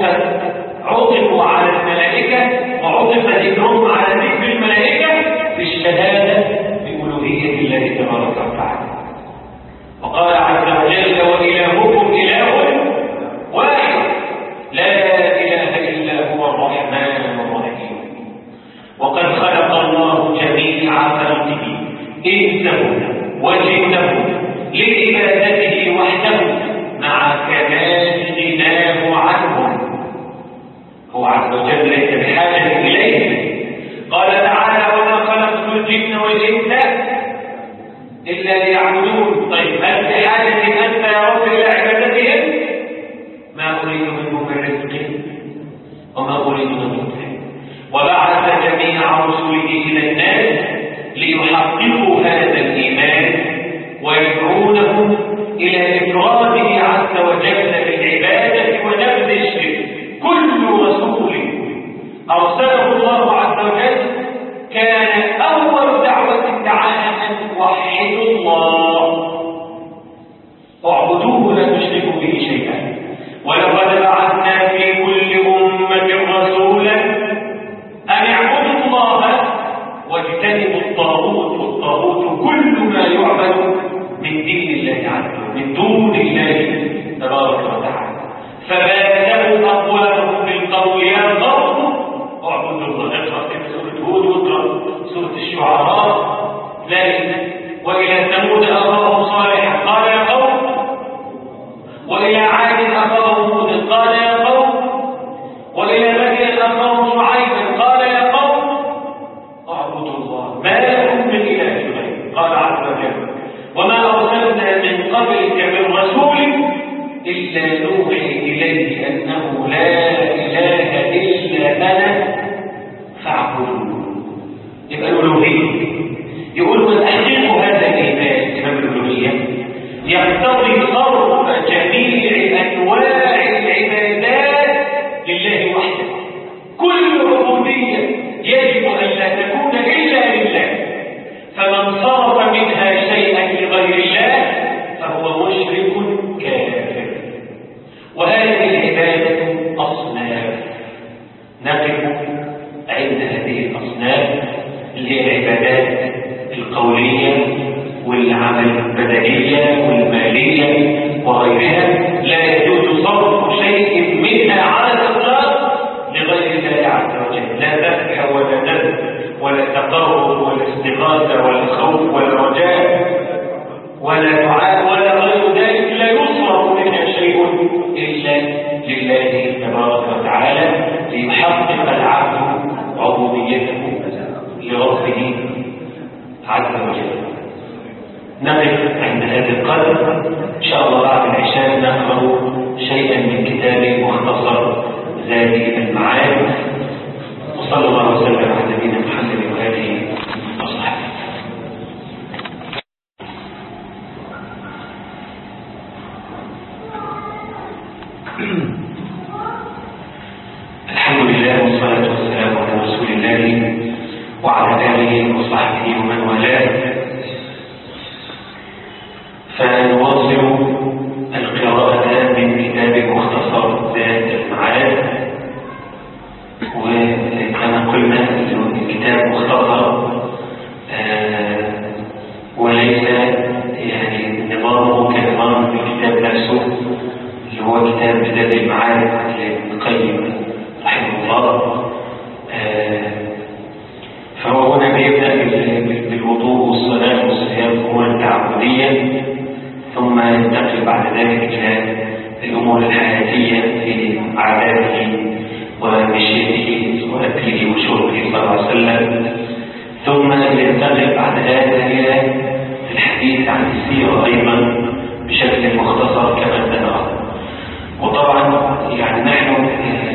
Speaker 1: عطفوا على الملائكة وعطف ذكرهم على ذكر الملائكة في الشهادة بألوهية الله تبارك وتعالى. وقال عز وجل وإلهكم إله واحد لا إله إلا هو الرحمن الرحيم. وقد خلق الله جميع خلقه إنسه وجنه لعبادته وحده مع كمال غناه عنهم. هو عز وجل ليس بحاجة إليه. قال تعالى وما خلقت الجن والإنس إلا ليعبدون. طيب هل بحاجة أنت يا رب إلى عبادتهم؟ ما أريد منهم من رزق وما أريد منهم. وبعث جميع رسله إلى الناس ليحققوا هذا الإيمان ويدعونهم إلى إفراده عز وجل بالعبادة ونبذ الشرك. كل رسول أرسله الله عز وجل كان أول دعوة دعاها أن وحدوا الله واعبدوه لا تشركوا به شيئا. ولقد بعثنا في كل أمة رسولا أن اعبدوا الله واجتنبوا الطاغوت. والطاغوت كل ما يعبد من دين الله عز وجل من دون الله تبارك وتعالى. فبادأوا أقوالهم بالقول يا قوم اعبدوا الله. اقرأ في سورة هود واقرأ سورة الشعراء. وإلى ثمود أخاهم صالحا قال يا قوم. وإلى عاد أخاهم هود قال يا قوم. وإلى مدين أخاهم شعيبا قال يا قوم اعبدوا الله ما لكم من إله غيره. قال عز وجل وما أرسلنا من قبلك من رسول إلا نوحي إليه أنه لا إله إلا أنا فاعبدون. يبقى الألوهية. يقول وتحقيق هذا الإيمان إمام الألوهية يقتضي صرف جميع أنواع العبادات لله وحده. كل عبودية يجب أن لا تكون إلا لله. فمن صرف منها شيئا لغير الله فهو مشرك كافر. وهذه العبادة أصناف. نقف عند هذه الأصناف اللي هي العبادات القولية والعمل البدنية والمالية وغيرها. لا يجوز صرف شيء منها على الإطلاق لغير الله عز وجل. لا ذبح ولا نذر ولا تقرب ولا استغاثة ولا خوف ولا رجاء ولا دعاء ولا غير ذلك، لا يصرف منها شيء إلا لله تبارك وتعالى ليحقق العبد عبوديته لربه عز وجل. نقف عند هذا القدر، إن شاء الله بعد العشاء نقرأ شيئا من كتاب مختصر زاد المعاد. وصلى الله وسلم على نبينا محمد وآله وصحبه. الحمد لله والصلاة والسلام على رسول الله وعلى آله وصحبه ومن والاه. فنواصل القراءة من كتاب مختصر زاد المعاد، وكما قلنا الكتاب مختصر وليس يعني نظامه كنظام الكتاب نفسه اللي هو كتاب زاد المعاد لابن القيم رحمه الله. فهو هنا بيبدأ بالوضوء والصلاة والصيام الأمور التعبدية، ثم ينتقل بعد ذلك إلى الأمور الحياتية في عاداته ومشيته وأكله وشربه صلى الله عليه وسلم، ثم ينتقل بعد هذا إلى الحديث عن السيرة أيضا بشكل مختصر كما سنرى. وطبعا يعني نحن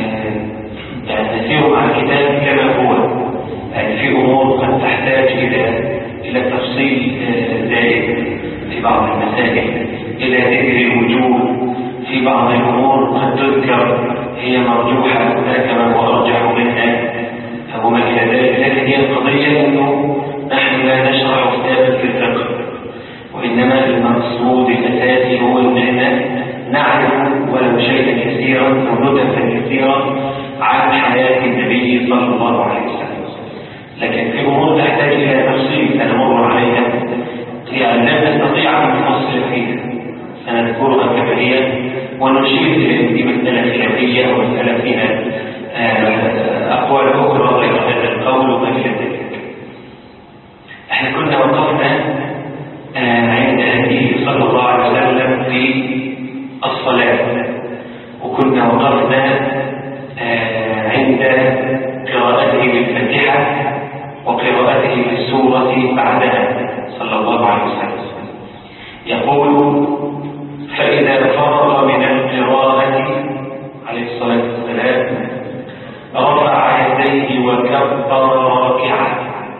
Speaker 1: نسير مع الكتاب كما هو، يعني في أمور قد تحتاج إلى تفصيل زائد في بعض المسائل، إلى ذكر الوجوه في بعض الأمور قد تذكر هي مرجوحة كما هو أرجح منها وما إلى ذلك. لكن هي القضية أنه نحن لا نشرح كتابا في الفقه، وإنما المقصود الأساسي هو أننا نعرف ولو شيئا يسيرا أو نبذة يسيرا عن حياة النبي صلى الله عليه وسلم. لكن في أمور تحتاج إلى تفصيل سنمر عليها، يعني لا نستطيع أن نفصل فيها، سنذكرها كما هي ونشير إلى دي مسألة خلافية أو مسألة فيها أقوال أخرى غير هذا القول وما إلى ذلك. احنا كنا وقفنا عند هديه صلى الله عليه وسلم في الصلاة، وكنا وقفنا عند قراءته للفاتحة وقراءته للسورة بعدها صلى الله عليه وسلم. يقول: فإذا فرغ من القراءة عليه الصلاة والسلام رفع يديه وكبر راكعا.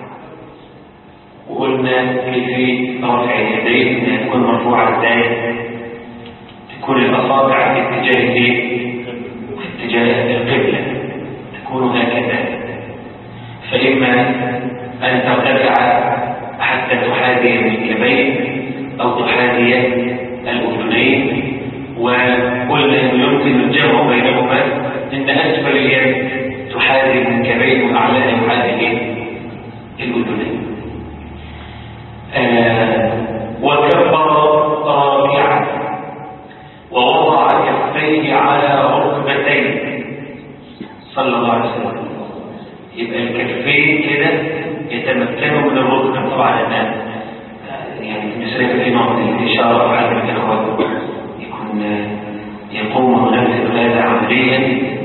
Speaker 1: وقلنا كيف رفع اليدين ان يكون مرفوعا ازاي؟ تكون الاصابع في اتجاه القبلة، تكون هكذا، فإما أن ترتفع حتى تحاذي المنكبين أو تحاذي الأذنين. وقلنا أنه يمكن الجمع بينهما، أن أسفل اليد تحاذي المنكبين وأعلاها يحاذي الأذنين. وكبر راكعا ووضع كفيه على ركبتيه صلى الله عليه وسلم. يبقى الكفين كده يتمكنوا من الركبة. طبعا أنا يعني مثل في نوع من الإشارة وعلم الإخوة يكون يقوم ونفذ هذا عمليا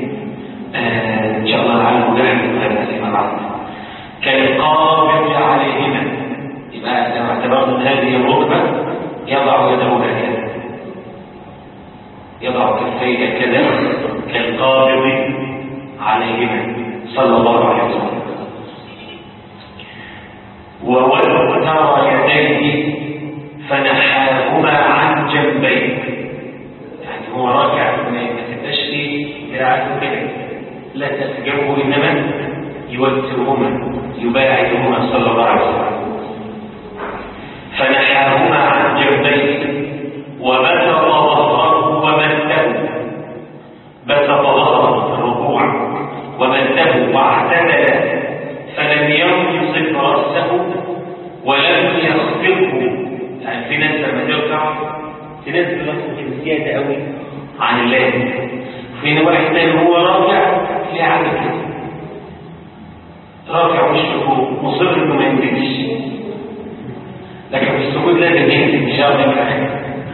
Speaker 1: إن شاء الله لعله يحدث هذا فيما بعد. كالقابض عليهما، يبقى لو اعتبرنا هذه الركبة يضع يده هكذا، يضع كفيه هكذا كالقابض عليهما صلى الله عليه وسلم. ووتر يديه فنحاهما عن جنبيه، يعني هو راكع ما تبقاش فيه دراعته كده، لا تسجبه، انما يوترهما يباعدهما صلى الله عليه وسلم. فنحاهما عن جنبيه وبسط ظهره ومده، بسط ظهره في الركوع ومده واعتدل، فلم ينصب رأسه ولم يخفضه. يعني في ناس لما تركع تنزل رأسه زيادة قوي عن اللازم، في واحد تاني هو راجع تلاقيه عامل كده، رافع وشه مصر انه ما ينزلش، لكن في السجود لازم ينزل ان شاء الله في الاخر.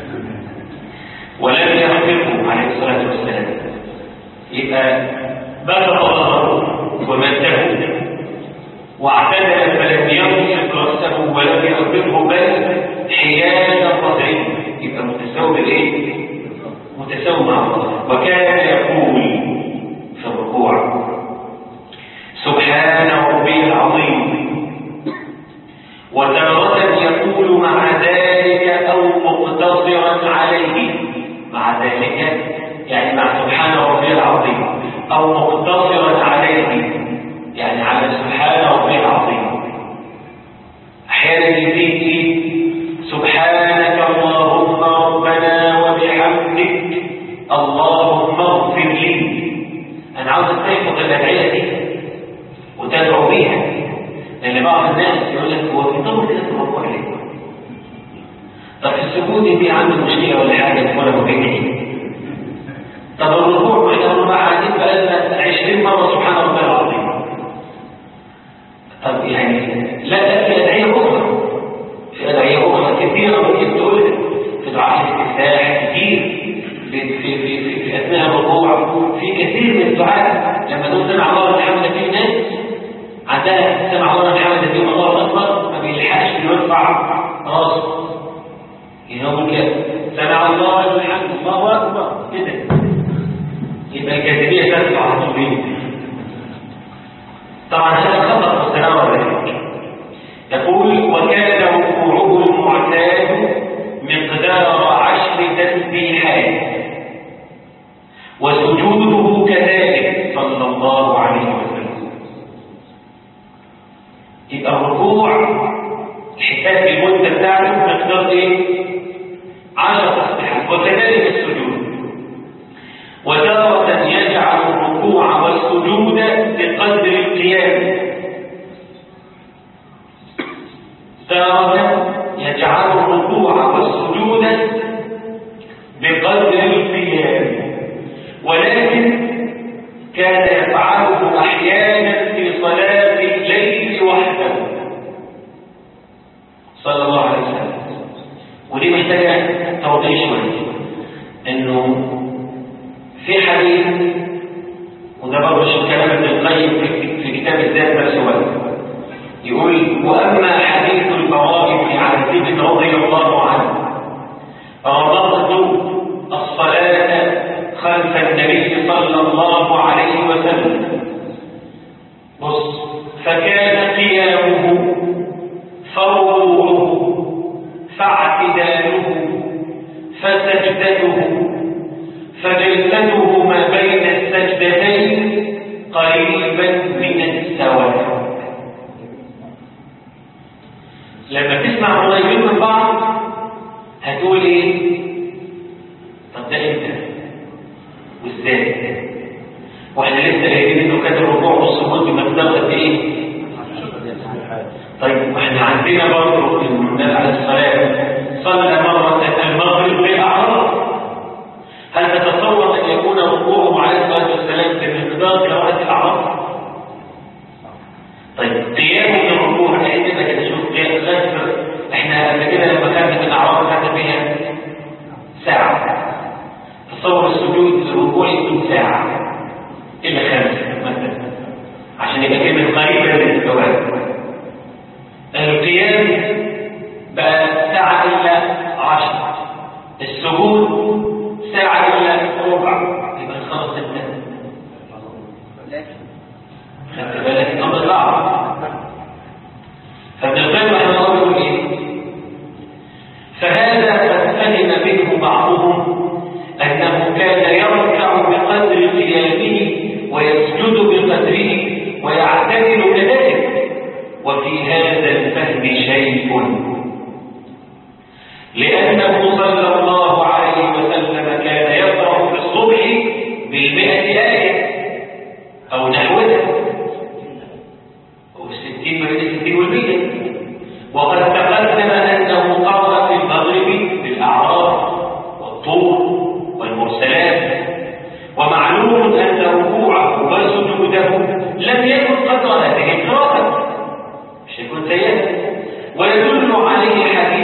Speaker 1: ولم يخفضه عليه الصلاه والسلام، يبقى بسط ظهره ومده واعتدل فلم يمسك راسه ولم يخفضه بل حيال الراسين، يبقى متساوي بالايه؟ متساوي مع الله. وكان يقول في الركوع سبحان ربي العظيم، وتارة يقول مع ذلك أو مقتصرا عليه، مع ذلك يعني مع سبحان ربي العظيم أو مقتصرا عليه يعني على سبحان ربي العظيم. أحيانا يزيد سبحانك اللهم ربنا وبحمدك اللهم اغفر لي. أنا عاوز تحفظ الأدعية دي وتدعو بيها، لأن بعض الناس يقول لك هو في طول كده تروح ليه؟ طب في السجود دي عنده مشكلة ولا حاجة ولا مبيعي؟ طب الركوع احنا قلنا عايزين بقالنا 20 مرة سبحان ربي العظيم. طب يعني لا تأتي أدعية أخرى، في أدعية أخرى كثيرة ممكن تقول في دعاء الاستفتاح كتير، في أثناء الركوع في كثير من الدعاء. لما تقول سمع الله لمن حمده، في ناس عندها سمع الله لمن حمده يوم الله أكبر ما بيلحقش يرفع راسه، يقول كده سمع الله لمن حمده الله أكبر كده، يبقى الجاذبية ترفع على طول. طبعا هذا خطأ مستمر ذلك. يقول وكان ركوعه المعتاد مقدار 10 تسبيحات وسجوده كذلك صلى الله عليه وسلم. يبقى الركوع حساب المدة بتاعته مقدار ايه؟ 10 تسبيحات، وكذلك السجود. وتارة يجعل الركوع والسجود بقدر القيام، تارة يجعل الركوع والسجود بقدر القيام، ولكن كان يفعله أحيانا في صلاة الليل وحده صلى الله عليه وسلم. ودي محتاجة توضيح شوية، إنه في حديث، وده برضه كلام ابن القيم في كتاب الذات نفسه، يقول وأما حديث البراء بن عازب رضي الله عنه ربطت الصلاة خلف النبي صلى الله عليه وسلم، بص فكان قيامه فرضه فاعتداله فسجدته فجلسته ما بين السجدتين قريبا من السواء. لما تسمع قريبين من بعض هتقول ايه؟ طب ده امتى؟ وازاي؟ واحنا لسه قايلين انه كان الركوع والسجود بمقدار قد ايه؟ طيب واحنا عندنا برضه النبي عليه الصلاه صلى مرة المغرب بأعراض، هل تتصور ان يكون ركوعه عليه الصلاه والسلام بمقدار قراءة الأعراض؟ طيب قيامه من الركوع عندنا كده شوف غفر، احنا قبل كده لما كانت الأعراض كانت فيها ساعة، تصور السجود الركوع يكون ساعة إلا 5 مثلا عشان يبقى كلمة قريبة من الجواب. القيام بقى ساعة إلا 10، السجود ساعة إلا ربع، يبقى خلاص 6. خدت بالك الأمر صعب. فابن القيم رحمه الله يقول إيه؟ فهذا قد فهم منه بعضهم أنه كان يركع بقدر قيامه ويسجد بقدره ويعتدل كذلك، وفي هذا الفهم شيء، لأنه صلى الله عليه وسلم كان يقرأ في الصبح ب100 آية أو نحوها، و60 ما بين 60 وال100. وقد تقدم أنه قرأ في المغرب بالأعراف والطور والمرسلات، ومعلوم أن ركوعه وسجوده لم يكن قدر هذه القراءة.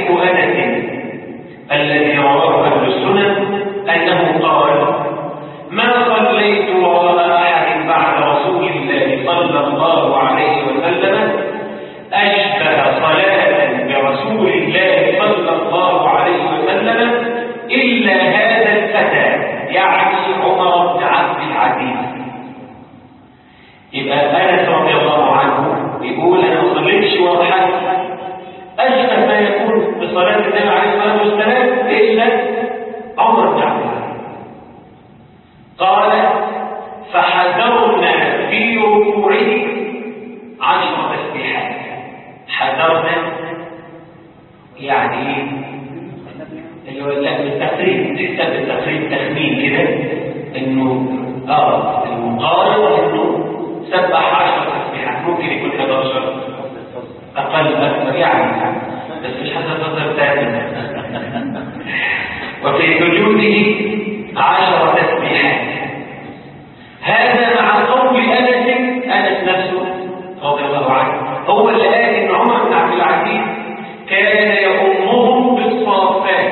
Speaker 1: أنس الذي رواه أهل السنن أنه قال: ما صليت وراء أحد بعد رسول الله صلى الله عليه وسلم أشبه صلاة برسول الله صلى الله عليه وسلم إلا هذا الفتى، يعني عمر بن عبد العزيز. يبقى أنس رضي الله عنه يقول: أنا ما صليتش ورا حد أشبه ما يكون بصلاة النبي عليه الصلاة والسلام إلا عمر بن عبد العزيز. قال: فحذرنا في ركوعه 10 تسبيحات. حذرنا يعني اللي هو بالتقريب، تحسب بالتقريب تخمين كده انه المقارن انه سبح 10 تسبيحات، ممكن يكون 11 اقل اكثر يعني، بس مش حسب نظر ثاني. وفي سجوده 10 تسبيحات. هذا مع قول انس نفسه رضي الله عنه، هو اللي قال ان عمر بن عبد العزيز كان يؤمهم بالصافات.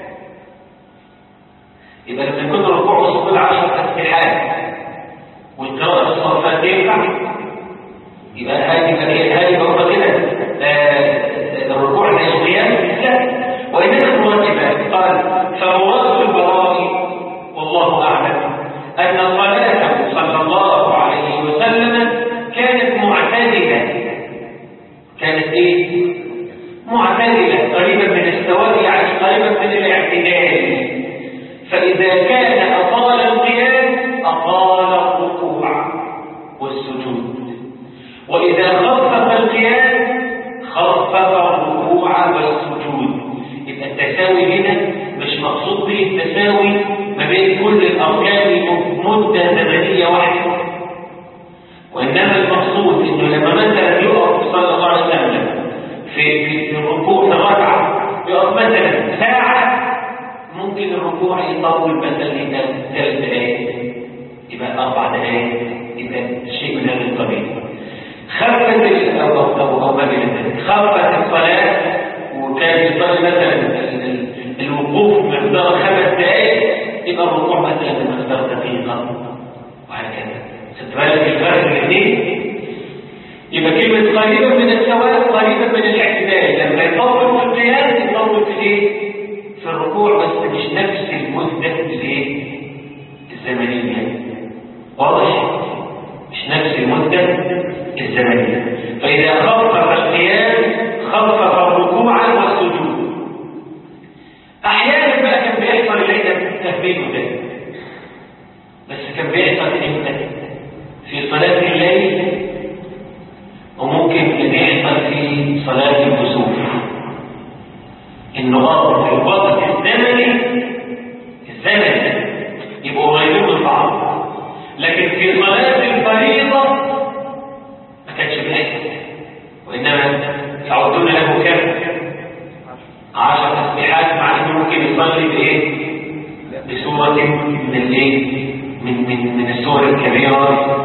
Speaker 1: يبقى لما يكون الركوع والسجود 10 تسبيحات والقراءة بالصافات ينفع، يبقى هذه برضه كده الركوع زي القيام لا، وإنما المراتبات. قال: فمراد البراء والله أعلم أن صلاته صلى الله عليه وسلم كانت معتدلة. كانت إيه؟ معتدلة، قريبة من السواء، يعني قريبة من الاعتدال. فإذا كان أطال القيام أطال الركوع والسجود، وإذا خفف القيام خفف الركوع والسجود. يبقى التساوي هنا مش مقصود به التساوي ما بين كل الأركان مدة زمنية واحدة، وإنما المقصود إنه لما مثلا يقف صلى الله عليه وسلم في الركوع في ركعة، يقف مثلا ساعة، ممكن الركوع يطول مثلا 3 دقائق، يبقى 4 دقائق، يبقى شيء من هذا القبيل. خفت الصلاة وكان يصلي مثلا الوقوف مقدار 5 دقائق، يبقى الركوع مثلا مقدار دقيقة، وهكذا. ستبالغ الفرق الاثنين. يبقى كلمة قريبة من السواء قريبة من الاعتدال. لما يطول في القيام يطول في ايه؟ في الركوع، بس مش نفس المدة الزمنية. واضح؟ مش نفس المدة الزمنية. فإذا خفف القيام خفف الركوع والسجود. أحيانا بقى كان بيحصل إلينا تهبيل ده، بس كان بيحصل إمتى؟ في صلاة الليل، وممكن يحصل في صلاة الكسوف. النقاط في الوقت الزمني يبقوا قريبين من بعض، لكن في صلاة الفريضة ما كانش بيحصل، وإنما يعودون له كم؟ 10 تسبيحات، مع إنه ممكن يصلي بإيه؟ بسورة من الإيه؟ من السور الكبيرة،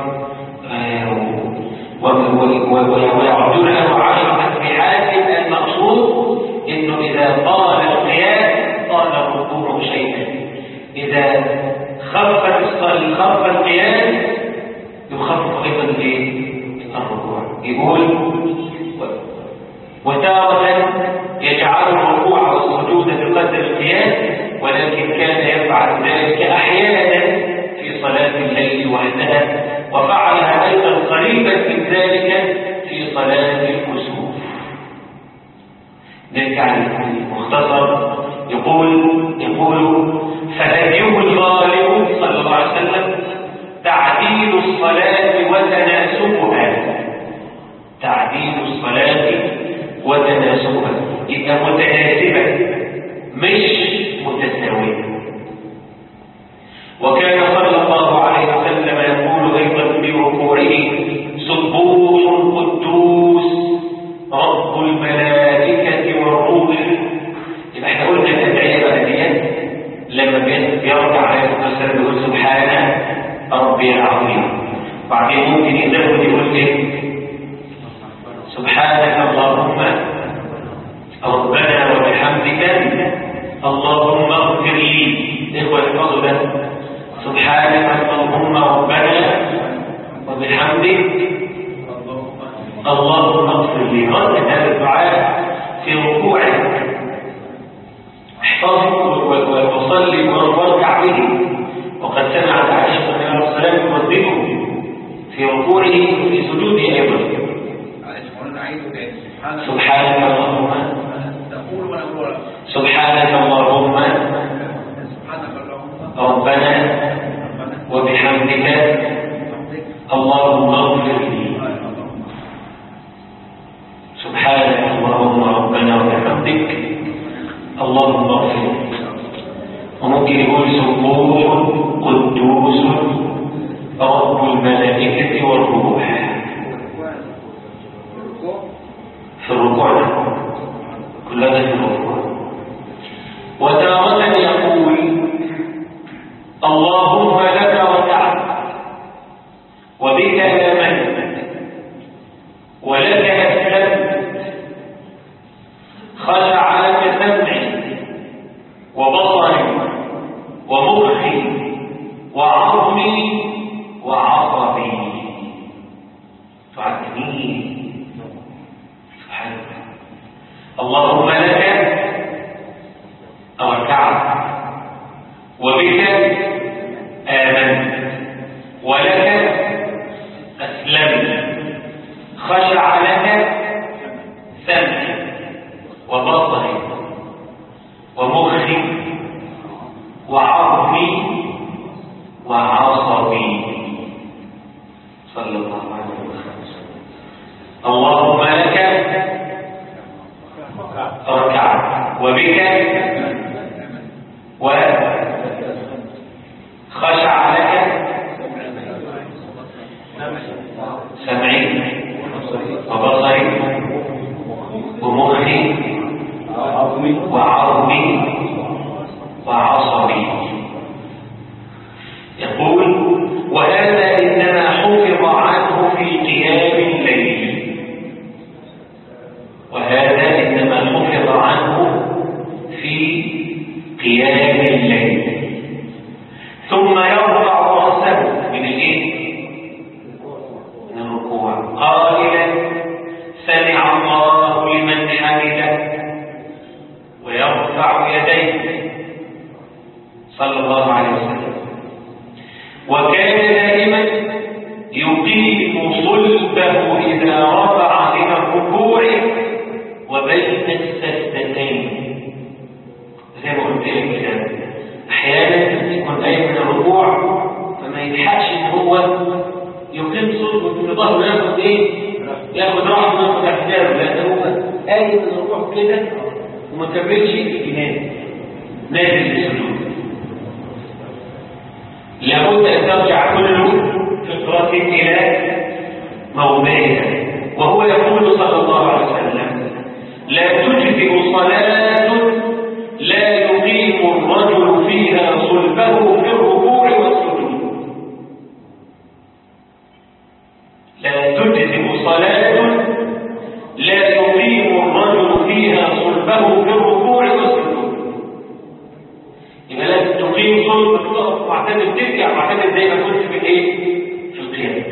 Speaker 1: ويعودون له 10 تسبيحات. يبقى المقصود إنه إذا طال القيام طال الركوع شيئا، إذا خف القيام يخفف أيضا الركوع. يقول: وتارة يجعل الركوع والسجود بقدر القيام، ولكن كان يفعل ذلك أحيانا في صلاة الليل وحدها، وفعلها أيضا قريبا من ذلك في صلاة الكسوف. نرجع للمختصر. يقول: فهديه الغالب صلى الله عليه وسلم تعديل الصلاة وتناسبها. تعديل الصلاة وتناسبها، يبقى متناسبة مش متساوية. وكان صلى الله عليه وسلم يقول أيضا في ركوعه: سبوح قدوس رب الملائكة والروح. يبقى احنا قلنا الأدعية بقى لما بيرجع عليه الصلاة والسلام يقول: سبحان ربي العظيم. بعدين ممكن يزود يقول سبحانك اللهم ربنا وبحمدك حامدا اللهم اغفر لي. إخوة احفظوا ده. سبحانك اللهم ربنا وبحمدك اللهم اغفر لي. رد هذا الدعاء في ركوعك، احفظه وصلي واركع به. وقد سمعت عائشة رضي الله عنها تردده في ركوعه وفي سجوده أيضا. سبحانك اللهم سبحانك اللهم ربنا وبحمدك اللهم اغفر لي. سبحانك اللهم ربنا وبحمدك اللهم اغفر لي. وممكن يقول سبوح قدوس رب الملائكة والروح في الركوع، كل هذا في الركوع. وتارة يقول اللهم لك ركعت وبك آمنت ولك أسلمت خشع لك سمعي وبصري ومخي وعظمي وعصبي. تعجبني سبحان الله. اللهم لك ركعت وبك آمنت ولك أسلمت خشع لك سمعي وبصري ومخي وعظمي وعصبي. صلى الله عليه وسلم. اللهم لك ركعت وبك وخشع لك سمعي وبصري ومخي وعظمي وعصبي. يقول وهذا إنما حفظ عنه في قيام الليل. وهذا إنما حفظ عنه في قيام الليل. ثم يرفع رأسه من الايه؟ من الركوع قائلا سمع الله لمن حمده ويرفع يديه صلى الله عليه وسلم. وكان دائما يقيم صلبه إذا رفع من الركوع وبين السجدتين. زي ما قلت لك كده احيانا يكون قايم من الركوع فما يلحقش ان هو يقيم صلبه في ظهره ياخد ايه؟ ياخد راحته وياخد احتياجه، لان هو قايم من الركوع كده وما كملش ينام نازل للسجود. لابد ان ترجع كله فطرة الى موضعها. وهو يقول صلى الله عليه وسلم لا تجزئ صلاة لا يقيم الرجل فيها صلبه في الركوع والسجود. لا تجزئ صلاة لا يقيم الرجل فيها صلبه في الركوع والسجود. يبقى لازم تقيم صلبك تقف معتدل ترجع معتدل زي ما كنت في الايه؟ في القيام.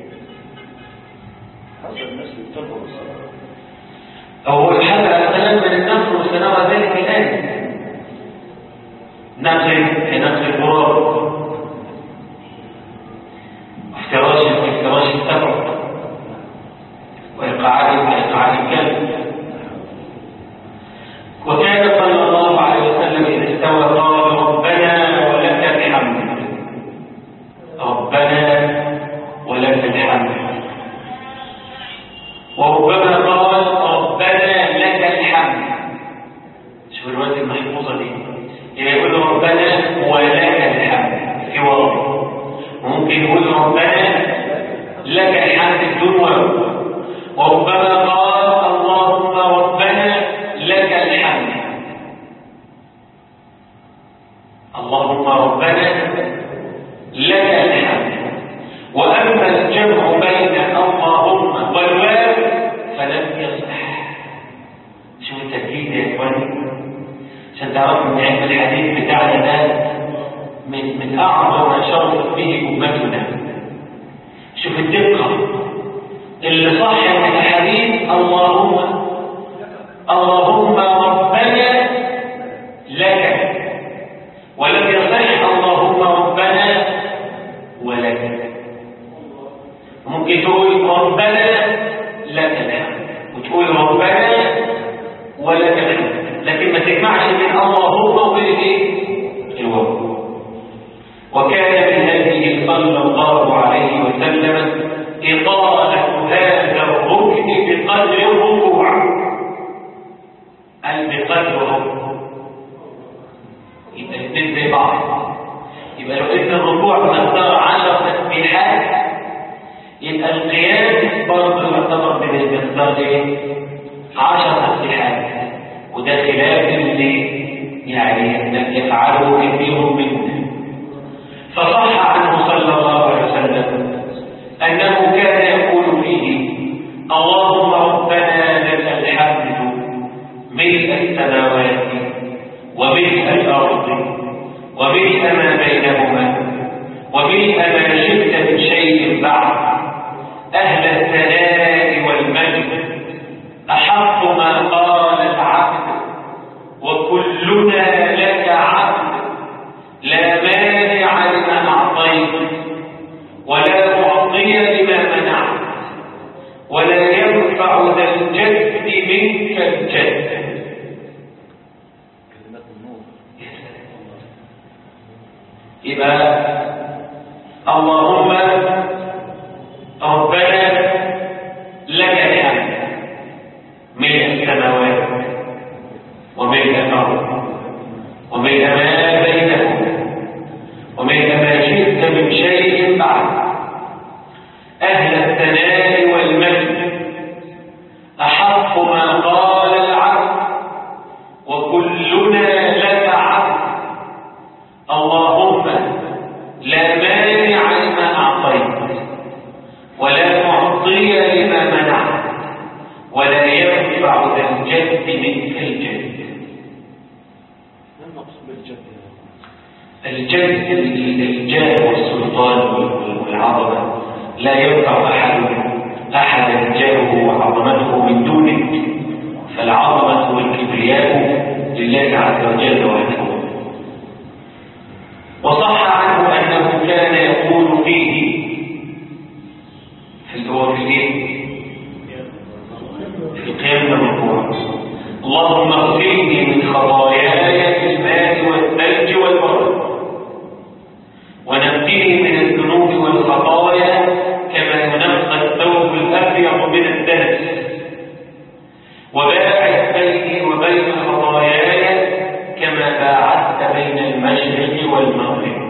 Speaker 1: أو الحد على كلام من النصر وسنرى ذلك الآن. نقل الغراب افتراش السبع وإقعاد الكلب. وكان صلى الله عليه وسلم إذا استوى قال ربنا ولك الحمد ربنا ولك الحمد. وربما قال ربنا لك الحمد. شوف الرواية المحفوظة دي يقول ربنا ولك الحمد في واو، وممكن يقول ربنا لك الحمد بدون واو. وربما تعرف ان علم الحديث بتاعنا ده من اعظم ما شرفت به امتنا. شوف الدقه اللي صح من الحديث اللهم ربنا لك، ولم يصح اللهم ربنا ولك. ممكن تقول ربنا لك الحمد وتقول ربنا ولك الحمد، لكن ما تجمعش بين اللهم وبين ايه؟ الواو. وكان من هديه صلى الله عليه وسلم إطالة هذا الركن بقدر الركوع، أي بقدر يبقى الاثنين زي بعض. يبقى لو إن الركوع مقدار 10 تسبيحات، يبقى القيام برضه يعتبر بمقدار ايه؟ 10 تسبيحات، وده خلاف اللي يعني يفعله كثير منا. فصح عنه صلى الله عليه وسلم أنه كان يقول فيه اللهم ربنا لك الحمد ملء السماوات وملء الأرض وملء ما بينهما وملء ما شئت من شيء بعد، أهل الثناء والمجد، أحق ما قال العبد وكلنا لك عبد، لا مانع لما أعطيت ولا معطي لما منعت ولا ينفع ذا الجد منك الجد. يبقى اللهم ربنا لك الحمد ملء السماوات وملء الأرض وملء ما بينهما وملء ما شئت من شيء بعد، أهل الثناء والمجد، أحق ما قال العبد وكلنا لك عبد، اللهم لا مانع لما أعطيت ولا معطي لما منعت ولا ينفع ذا الجد منك الجد. الجد الجاه والسلطان والعظمة، لا ينفع أحد جاهه وعظمته من دونك، فالعظمة والكبرياء لله عز وجل وحده. وصح عنه أنه كان يقول فيه في القيام بالركوع اللهم اغسلني من خطاياي بالماء والثلج والبرد ونقني من الذنوب والخطايا كما ينقى الثوب الأبيض من الدنس، وباعد بيني وبين خطاياي كما باعدت بين المشرق والمغرب.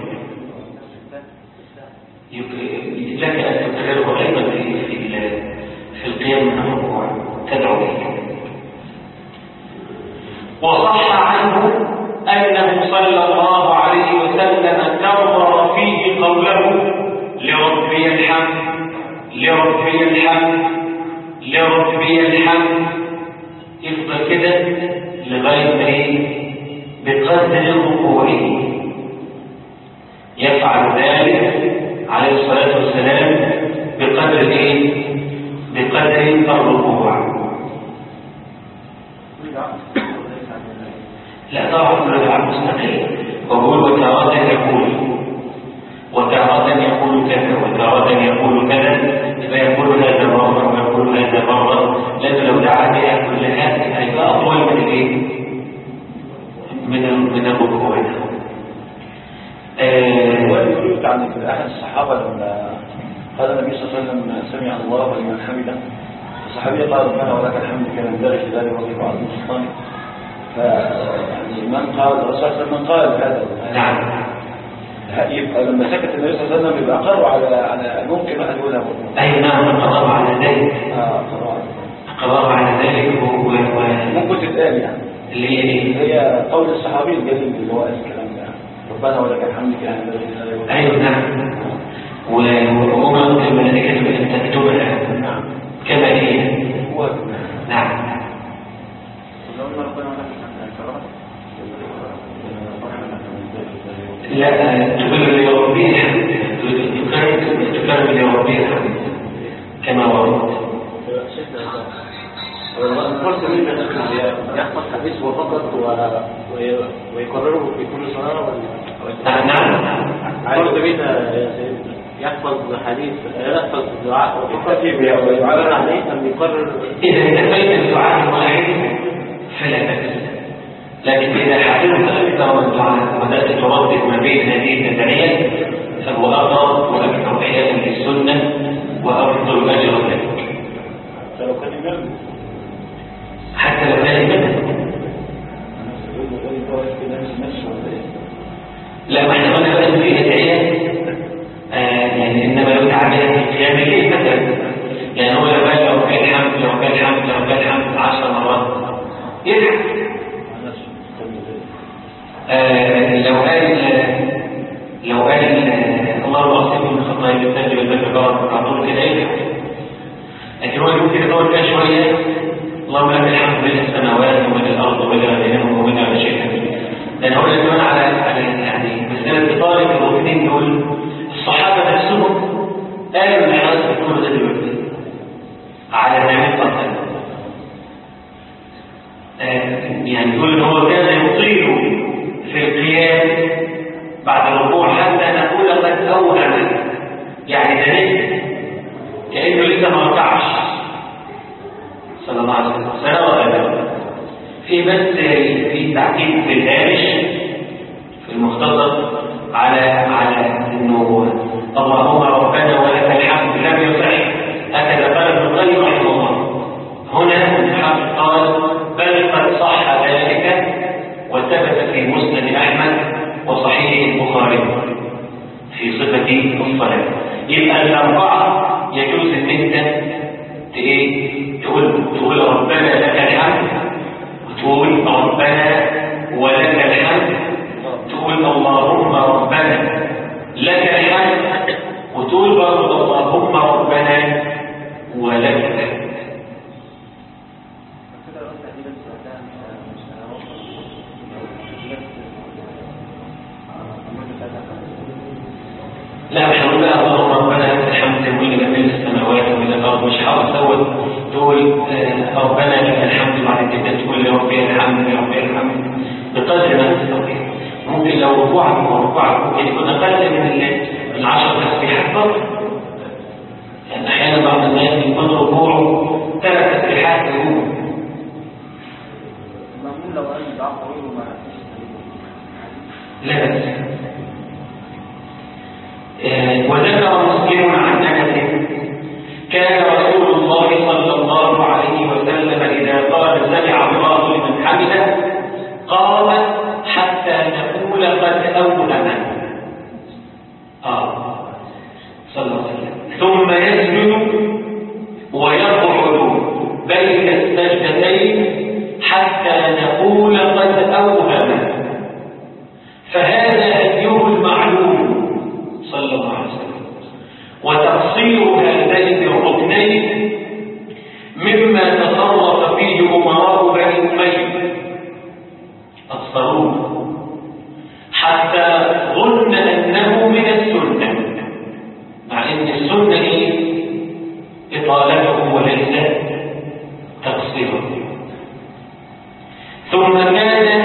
Speaker 1: لك أن تكرره أيضا في القيام من الركوع تدعو به. وصح عنه أنه صلى الله عليه وسلم كرر فيه قوله لربي الحمد لربي الحمد لربي الحمد، يفضل كده لغاية بقدر ركوعه. يفعل ذلك عليه الصلاة والسلام بقدر الركوع. لا طبعا كل دعاء مستقل، وقول وتارة يقول كذا وتارة يقول كذا، يبقى يقول هذا مرة ويقول هذا مرة، لأنه لو دعا بها كلها هيبقى أطول من الركوع.
Speaker 3: ويقول عن أحد الصحابة لما قال النبي صلى الله عليه وسلم سمع الله ولمن حمده، الصحابي قال ربنا ولك الحمد كما ينبغي في ذلك وفي بعض السلطان. فيعني من قال الرسول صلى الله عليه وسلم من قال هذا
Speaker 1: نعم،
Speaker 3: يبقى لما سكت النبي صلى الله عليه وسلم يبقى أقروا على ممكن أن يقوله.
Speaker 1: أي نعم، قرر على ذلك. قرر على ذلك
Speaker 3: ممكن تتقال يعني
Speaker 1: اللي
Speaker 3: هي قول الصحابي الجليل اللي هو قال الكلام ده ربنا ولك الحمد كما ينبغي في ذلك.
Speaker 1: أيوة نعم، وأمرت الملائكة بأن تكتبها كما هي. نعم. لا تكرر لربي الحمد، تكرر لربي الحمد كما ورد.
Speaker 3: الفرق بين يحفظ حديث فقط ويكرره في كل صلاة ولا
Speaker 1: نعم.
Speaker 3: الفرق بين يحفظ حديث يحفظ دعاء فقط ويعبر عليه أم يكرر؟
Speaker 1: إذا انتفيت الدعاء الواحد فلا بأس، لكن إذا حفظت أكثر من دعاء وبدأت تردد ما بين هذه التدعية فهو أفضل وأكثر إحياء للسنة وأفضل أجر لك.
Speaker 3: فلو كان إمام
Speaker 1: حتى لو كان إمام لا، ما احنا قلنا بقى في أدعية يعني إنما لو تعبير في قيام الليل مثلا، يعني هو لو كان الحمد 10 مرات يدعي. لو قال اللهم اغفر من خطاياي بالثلج والماء والبرد على طول كده يدعي، لكن هو يمكن يطول فيها شويه اللهم لك الحمد ملء السماوات وملء الارض وملء ما بينهما وملء ما شئت. لان هو كمان على يعني مساله اطاله الركنين دول الصحابه نفسهم قالوا ان حضرتك بتقول ده دلوقتي على نعمه قتل، يعني يقول ان هو كان يطيل في القيام بعد الركوع حتى نقول قد اوهم، يعني ده نسي كانه لسه ما ركعش صلى الله عليه وسلم. سنوات في بس في تعقيد في الهامش في المختصر على انه اللهم ربنا ولك الحمد لم يصح، هكذا قال ابن القيم رحمه الله. هنا الحافظ قال بل قد صح ذلك وثبت في مسند احمد وصحيح البخاري في صفه الصلاه. يبقى الاربعه يجوز ان انت تقول ربنا لك الحمد، وتقول ربنا ولك الحمد، تقول اللهم ربنا لك الحمد، وتقول برضه اللهم ربنا ولك الحمد. لا مش هقول بقى اللهم ربنا لك الحمد ملء جميع السماوات وملء الارض، مش هقول تقول ربنا لك الحمد بعد كده تقول لربي الحمد لربي الحمد بقدر ما تستطيع. ممكن لو ركوعك ممكن يكون اقل من 10 تسبيحات برضه، يعني احيانا بعض الناس يكون ركوعه 3 تسبيحات يقول
Speaker 3: المأمون لو قال دعاء طويل وما
Speaker 1: لا بأس. وذكر مسلم عن انس كان رسول الله صلى الله عليه وسلم اذا قال سمع الله لمن حمده قام حتى نقول قد اوهم صلى الله عليه وسلم، ثم يسجد ويقعد بين السجدتين حتى نقول قد اوهم، فهذا هديه المعلوم صلى الله عليه وسلم. وتقصير هذين الركنين مما تصرف فيه امراء بني اميه اقصروه حتى ظن انه من السنه، مع ان السنه اطالته وليس تقصيره. ثم كان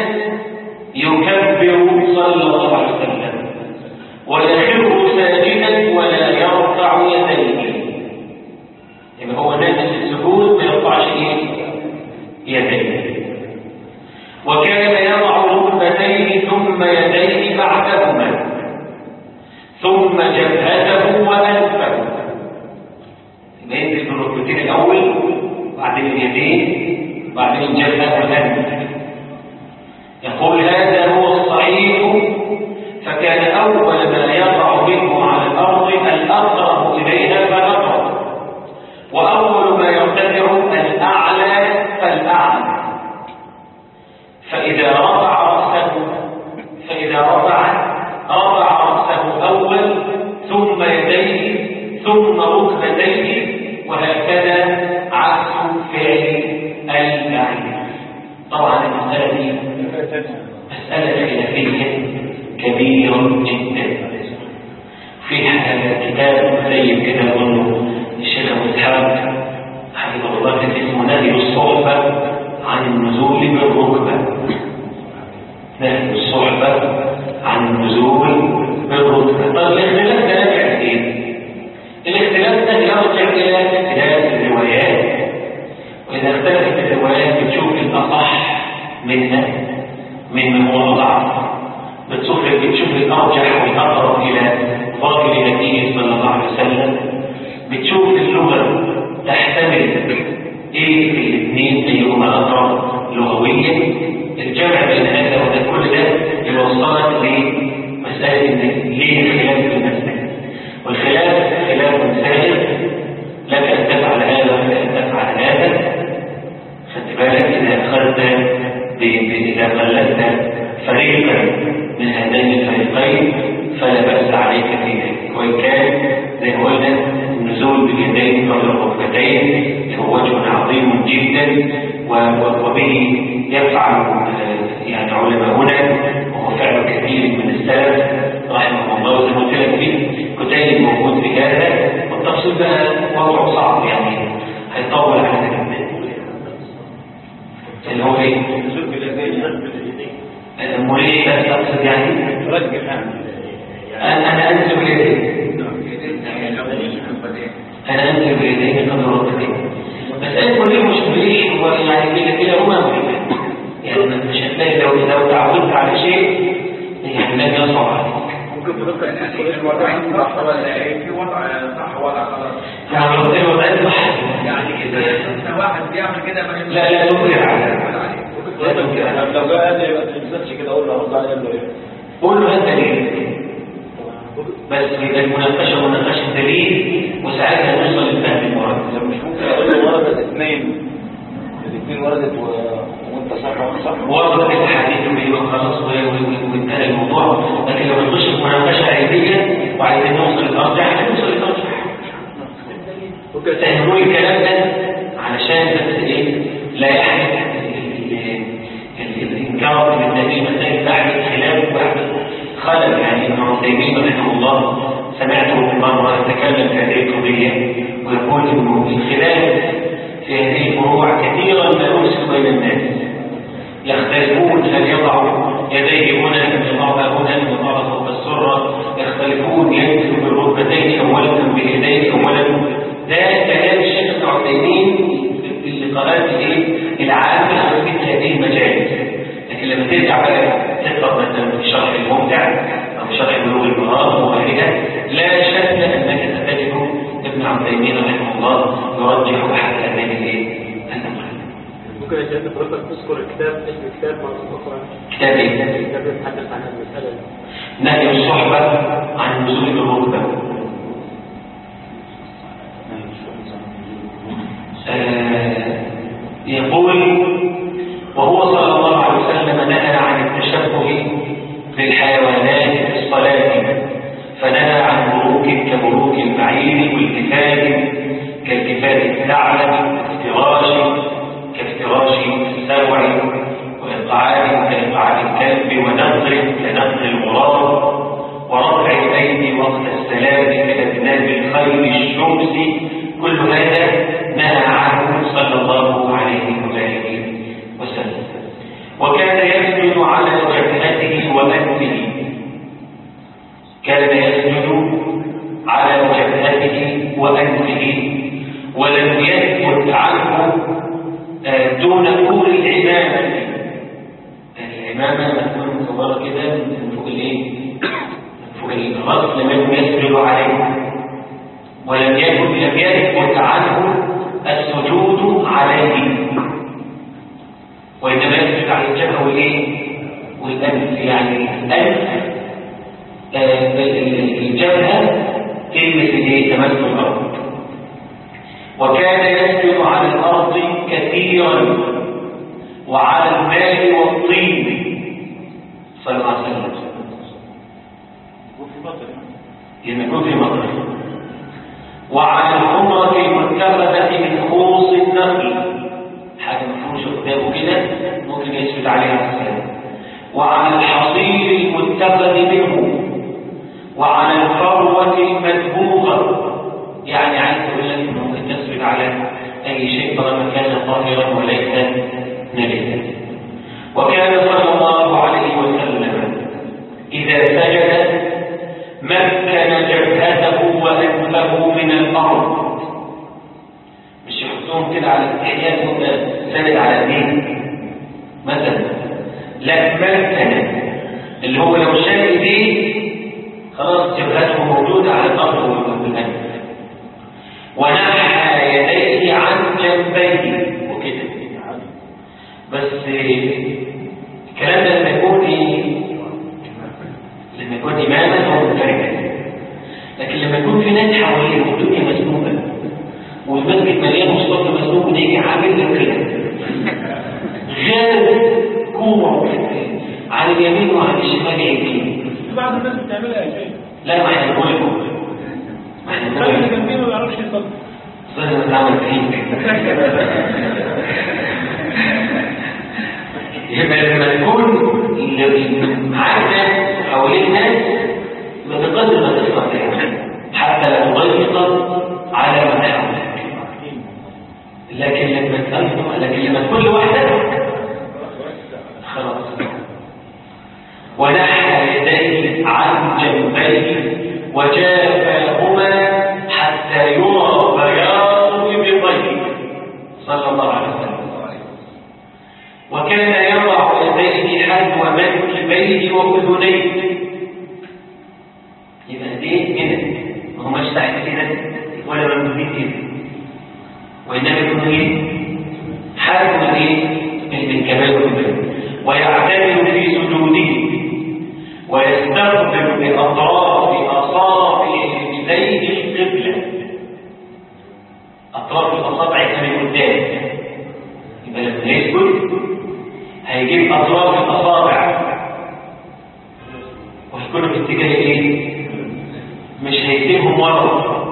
Speaker 1: يكبر صلى الله عليه وسلم ويخر ساجدا ولا يرفع يديه، يبقى هو نازل في السجود ما يرفعش يديه. وكان يضع ركبتيه ثم يديه بعدهما ثم جبهته وانفه، يبقى ينزل بالركبتين الاول بعدين اليدين بعدين الجبهه والانف. يقول هذا هو الصحيح، فكان أول ما يقع منه على الأرض الأقرب إليها فالأقرب، وأول ما يرتفع الأعلى فالأعلى. فإذا رفع رأسه أول ثم يديه ثم ركبتيه، وهكذا عكس فعل البعيد. طبعا المسألة دي مسألة خلافية كبيرا جدا. في كتاب سيد كده يقوله الشيخ أبو إسحاق حفظه الله كان اسمه نهي الصحبة عن النزول بالركبة. نهي الصحبة عن النزول بالركبة. طب الاختلاف ده راجع إيه؟ الاختلاف ده يرجع إلى اختلاف الروايات، وإذا اختلفت الروايات بتشوف الأصح منها ممن هو أضعف، بتشوف الأرجح والأقرب إلى ظاهر النبي صلى الله عليه وسلم، بتشوف اللغة تحتمل إيه في الاثنين أيهما أقرب لغويا. الجمع بين هذا وده كل ده يوصلك لمسألة إن ليه الخلاف في المسألة، والخلاف خلاف سائر، لك أن تفعل هذا ولك أن تفعل هذا. خدت بالك إذا أخذت إذا قلدت فريقا من هذين الفريقين فلا بأس عليك في ذلك، وإن كان زي ما قلنا النزول باليدين قبل الركبتين هو وجه عظيم جدا، وبه يفعل يعني علماؤنا، وهو فعل كثير من السلف رحمه الله. وزي ما قلت لك فيه كتيب موجود في هذا، والتفصيل ده وضعه صعب يعني هيطول على ذلك. اللي هو ايه؟ مريد تقصد يعني انا انزل باليدين، انا انزل باليدين قبل الركبتين. مسألة مريد مش مريد هو يعني كلاهما مريد، يعني مش هتلاقي لو تعودت على شيء يعني لن يصعب عليك.
Speaker 4: ممكن تذكر ان الوضعين صح ولا ايه؟ في وضع صح ولا غلط؟
Speaker 1: يعني الوضعين صح
Speaker 4: يعني اذا واحد بيعمل كده
Speaker 1: لا تنكر عليه.
Speaker 3: لو جاء قال لي ما تنزلش كده اقول له ارد عليه اقول له ايه؟
Speaker 1: قول له هات دليل، بس يبقى المناقشه مناقشه دليل، وساعتها نوصل للفهم المراد.
Speaker 3: لو مش ممكن اقول له وردت الاثنين وردت وانت صح وانا صح،
Speaker 1: وردت الحديث به وخلاص وانتهى الموضوع. لكن لو نخش في مناقشه علميه وعايزين نوصل للارجح هنوصل للارجح. سهلوا الكلام ده علشان بس ايه لا يحدث الانكار من النبي مسائل بعد الخلاف وبعد خلل. يعني ابن عثيمين رحمه الله سمعته مرة يتكلم في هذه القضية ويقول انه الخلاف في هذه الفروع كثيرا ما يرسل بين الناس، يختلفون هل يضع يديه هنا ام يضعها هنا ام يضعها فوق السرة، يختلفون ينزل بالركبتين اولا ام باليدين اولا. ده كلام الشيخ ابن عثيمين في اللقاءات العامة عن مثل هذه المجالس. لكن لما ترجع بقى تقرأ مثلا في شرح الممتع أو شرح بلوغ المرام وغيرها، لا شك أنك ستجد ابن عثيمين رحمه الله يرجح أحد هذين النقل.
Speaker 4: ممكن يا شيخ حضرتك تذكر الكتاب، اسم الكتاب مرة أخرى؟
Speaker 1: كتاب ايه؟
Speaker 4: كتاب يتحدث عن المسألة
Speaker 1: نهي الصحبة عن نزول الركبة. يقول وهو صلى الله عليه وسلم نهى عن التشبه بالحيوانات في الصلاة، فنهى عن بروك كبروك البعير والكفاد كالكفاد الثعلب كافتراش السبع، وإقعاد كإقعاد الكلب، ونقر كنقر الغراب، ورفع الأيدي وقت السلام كأذناب الخيل الشمس. كل هذا نهى عنه صلى الله عليه وسلم. وكان يسجد على جبهته وأنفه، كان يسجد على جبهته وأنفه، ولم يثبت عنه دون طول العمامة. العمامة تكون مصورة كده من فوق فوق الراس، لم يسجد عليه، ولم يثبت عنه السجود عليه، وإنما يسجد على الجبهة والأنف. يعني الأنف الجبهة كلمة تمس الأرض. وكان يسجد على الأرض كثيرا وعلى الماء والطين صلى الله عليه وسلم. يكون في مطر. وعلى الحمرة المتخذة من خوص النخل، حاجة مفروشة قدامه كده ممكن يسجد عليها السلام. وعلى الحصير المتخذ منه وعلى الفروة المدبوغة. يعني عايز أقول لك إنه ممكن تسجد على أي شيء طالما كان طاهرا وليس نجسا. وكان صلى الله عليه وسلم إذا سجد مكن جبهته وأنفه من الأرض، مش يحطهم كده على التحيات وده سند على الدين مثلا، لا مكن اللي هو لو شال دي خلاص جبهته موجودة على الأرض والأنف. ونحى يديه عن جنبيه وكده. بس الكلام ده لما يكون إماما أو منفردا، لكن لما يكون في ناس حواليه والدنيا مسنوبة والمسجد مليان مصطفى مسنوب ونيجي عامل له كده غاز كوره على اليمين وعلى الشمال يمين.
Speaker 5: بعض الناس بتعملها يا شيخ.
Speaker 1: لا ما احنا بنقول لكم، ما احنا بنقول
Speaker 5: اللي جنبينه ما يعرفش يصلي.
Speaker 1: صلي بتعمل فيك. يبقى لما تكون اللي معاك ناس حوالين ناس بتقدر ما تستطيع حتى لا تضيق على من حولك. لكن لما تكون لوحدك خلاص. ونحى يديه عن جنبيه وجافاهما حتى يرى بياض ابطيه صلى الله عليه وسلم. وكان يضع يديه حذو منكبيه واذنيه. يبقى دي هنا ما هماش تحت كده ولا ممدودين كده، وانما يكونوا ايه؟ حذو المنكبين والاذنين. ويعتدل في سجوده ويستقبل بأطراف أصابع رجليه القبلة. أطراف الأصابع من قدام، يبقى لما يسجد هيجيب أطراف الأصابع ويكونوا في اتجاه إيه؟ مش هيسيبهم ورا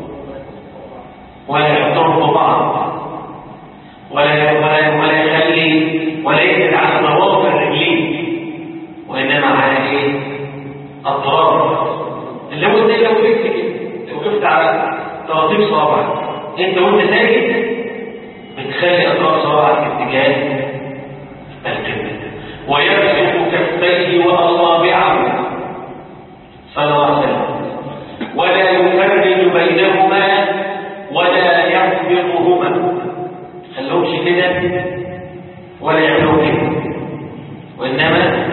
Speaker 1: ولا يحطهم في بعض ولا يخلي ولا يبعد عن ضوافر رجليه، وإنما على إيه؟ أطراف. اللي هو زي لو وقفت على طراطيف صوابعك أنت وأنت ساجد بتخلي أطراف صوابعك في اتجاه القبلة. ويمسك كفيه وأصابعه صلى الله عليه وسلم ولا يفرج بينهما ولا يقبضهما. خلوهمش كده ولا يعملوا كده، وإنما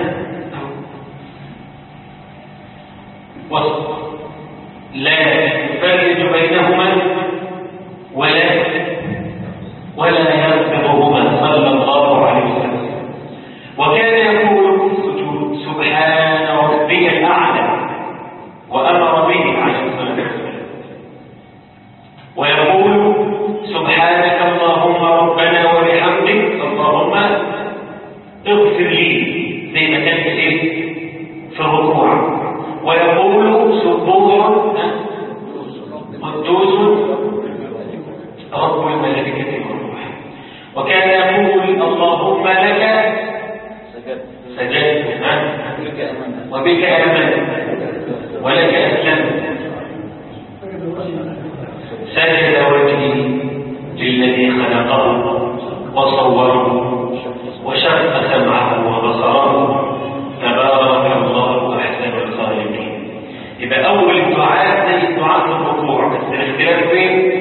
Speaker 1: وسط. لا يفرج بينهما ولا يقبضهما صلى الله عليه وسلم. وكان يقول السجود سبحان ربي الأعلى وأمر به عليه الصلاة والسلام، ويقول سبحانك اللهم ربنا وبحمدك اللهم اغفر لي زي ما كان في الركوع. ويقول سبوح قدوس رب الملائكة والروح. وكان يقول اللهم لك سجدت وبك آمنت ولك أسلمت. سجد وجهي للذي خلقه وصوره وشق سمعه وبصره تبارك الله أحسن الخالقين. يبقى أول الدعاء زي الدعاء في الركوع، بس الاختلاف فين؟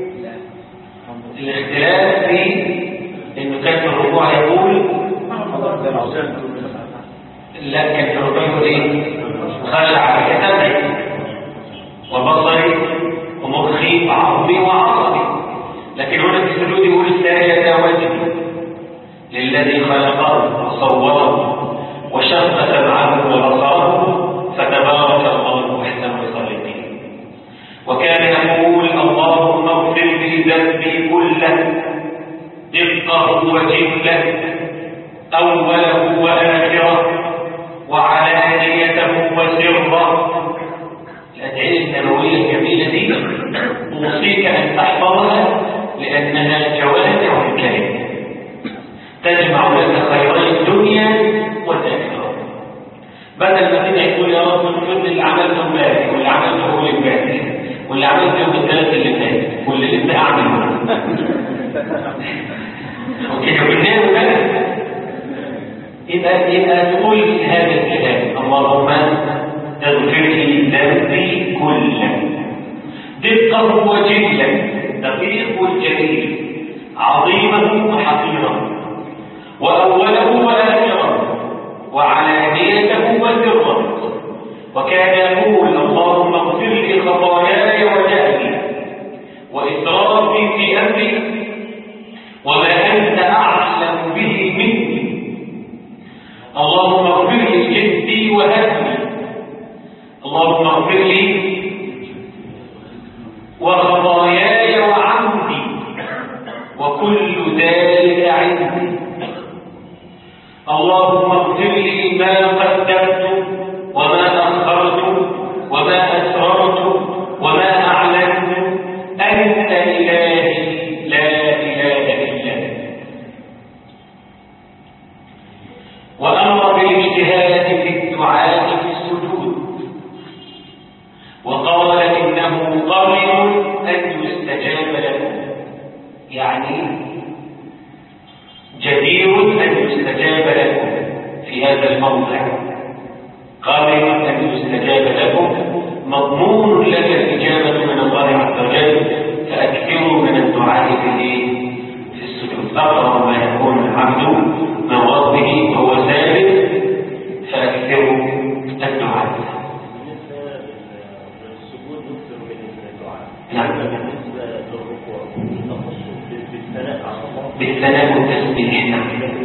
Speaker 1: الاختلاف في إنه كان في الركوع يقول لا، كان في الركوع يقول إيه؟ خشع كسمعي وبصري ومخي وعظمي وعصبي. لكن هنا في السجود يقول سجد وجهي للذي خلقه وصوره وشق سمعه وبصره فتبارك الله احسن الخالقين. وكان يقول اللهم اغفر لي ذنبي كله دقه وجله اوله واخره وعلانيته وسره. الأدعية النبوية الجميلة دي أوصيك أن تحفظها لأنها جوامع الكلم تجمع لك خيري الدنيا والآخرة. واللي عملت يوم الثلاث اللي فات واللي لسه اعمل وكده بالنسبه بقى يبقى تقول هذا الكلام: اللهم اغفر لي ذنبي كله دقه وجله، دقيق والجليل، عظيمه وحقيره، واوله واخره، وعلانيته وسره. وكان يقول: اللهم اغفر لي خطاياي وجهلي واسرافي في امري وما انت اعلم به مني. اللهم اغفر لي جدي وهدمي. اللهم اغفر لي وخطاياي وعمدي وكل ذلك عندي. اللهم اغفر لي ما قدمت وما أخرت وما أسررت وما أعلنت. أنت إلهي لا إله إلا أنت. وأمر بالاجتهاد في الدعاء في السجود، وقال: إنه قادر أن يستجاب لكم، يعني جدير أن يستجاب لكم في هذا الموضع. قادر أن يستجاب لكم، مضمون لك الإجابة من الله عز وجل، فأكثروا من الدعاء في السجود. أقرب ما يكون العبد من ربه وهو ساجد، فأكثروا الدعاء.
Speaker 6: السجود يكثر من الدعاء.
Speaker 1: نعم.
Speaker 6: بالنسبة للركوع نخص بالثناء على الله.
Speaker 1: بالثناء والتسبيح. نعم.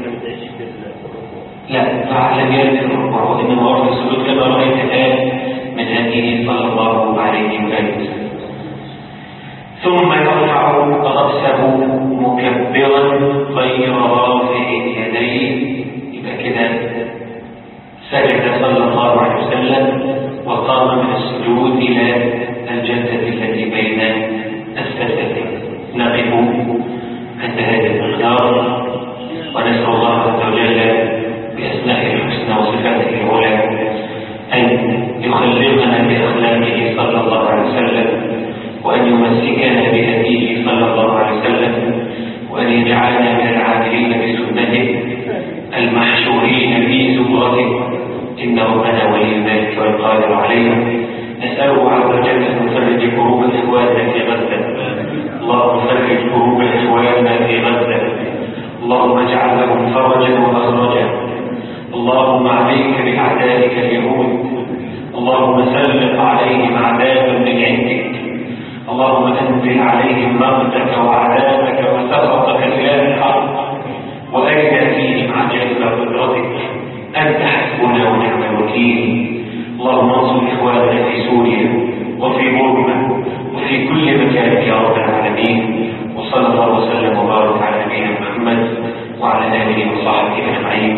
Speaker 1: لا، فلم يرد الركوع، وإنما ورد السجود كما رأيت الآن من هديه صلى الله عليه وسلم. ثم يرفع رأسه مكبرا غير رافع يديه. يبقى كده سجد صلى الله عليه وسلم وقام من السجود إلى الجلسة التي بين السجدتين. نقف عند هذا المقدار ونسأل الله عز وجل بأسمائه الحسنى وصفاته العلى أن يخلقنا بأخلاقه صلى الله عليه وسلم، وأن يمسكنا بهديه صلى الله عليه وسلم، وأن يجعلنا من العاملين بسنته المحشورين في زمرته، إنه أنا ولي ذلك والقادر عليه. نسأله عز وجل أن يفرج كروب إخواننا في غزة. اللهم فرج كروب إخواننا في غزة، اللهم اجعل لهم فرجا ومخرجا. اللهم عليك بأعدائك اليهود، اللهم سلط عليهم عذابا من عندك، اللهم أنزل عليهم مغتك وعذابك وسخطك إله الحق، وأرنا فيهم عجائب قدرتك. أنت حسبنا ونعم الوكيل. اللهم انصر إخواننا في سوريا وفي بورما وفي كل مكان يا رب العالمين. وصلى الله وسلم وبارك على نبينا محمد وعلى آله وصحبه أجمعين.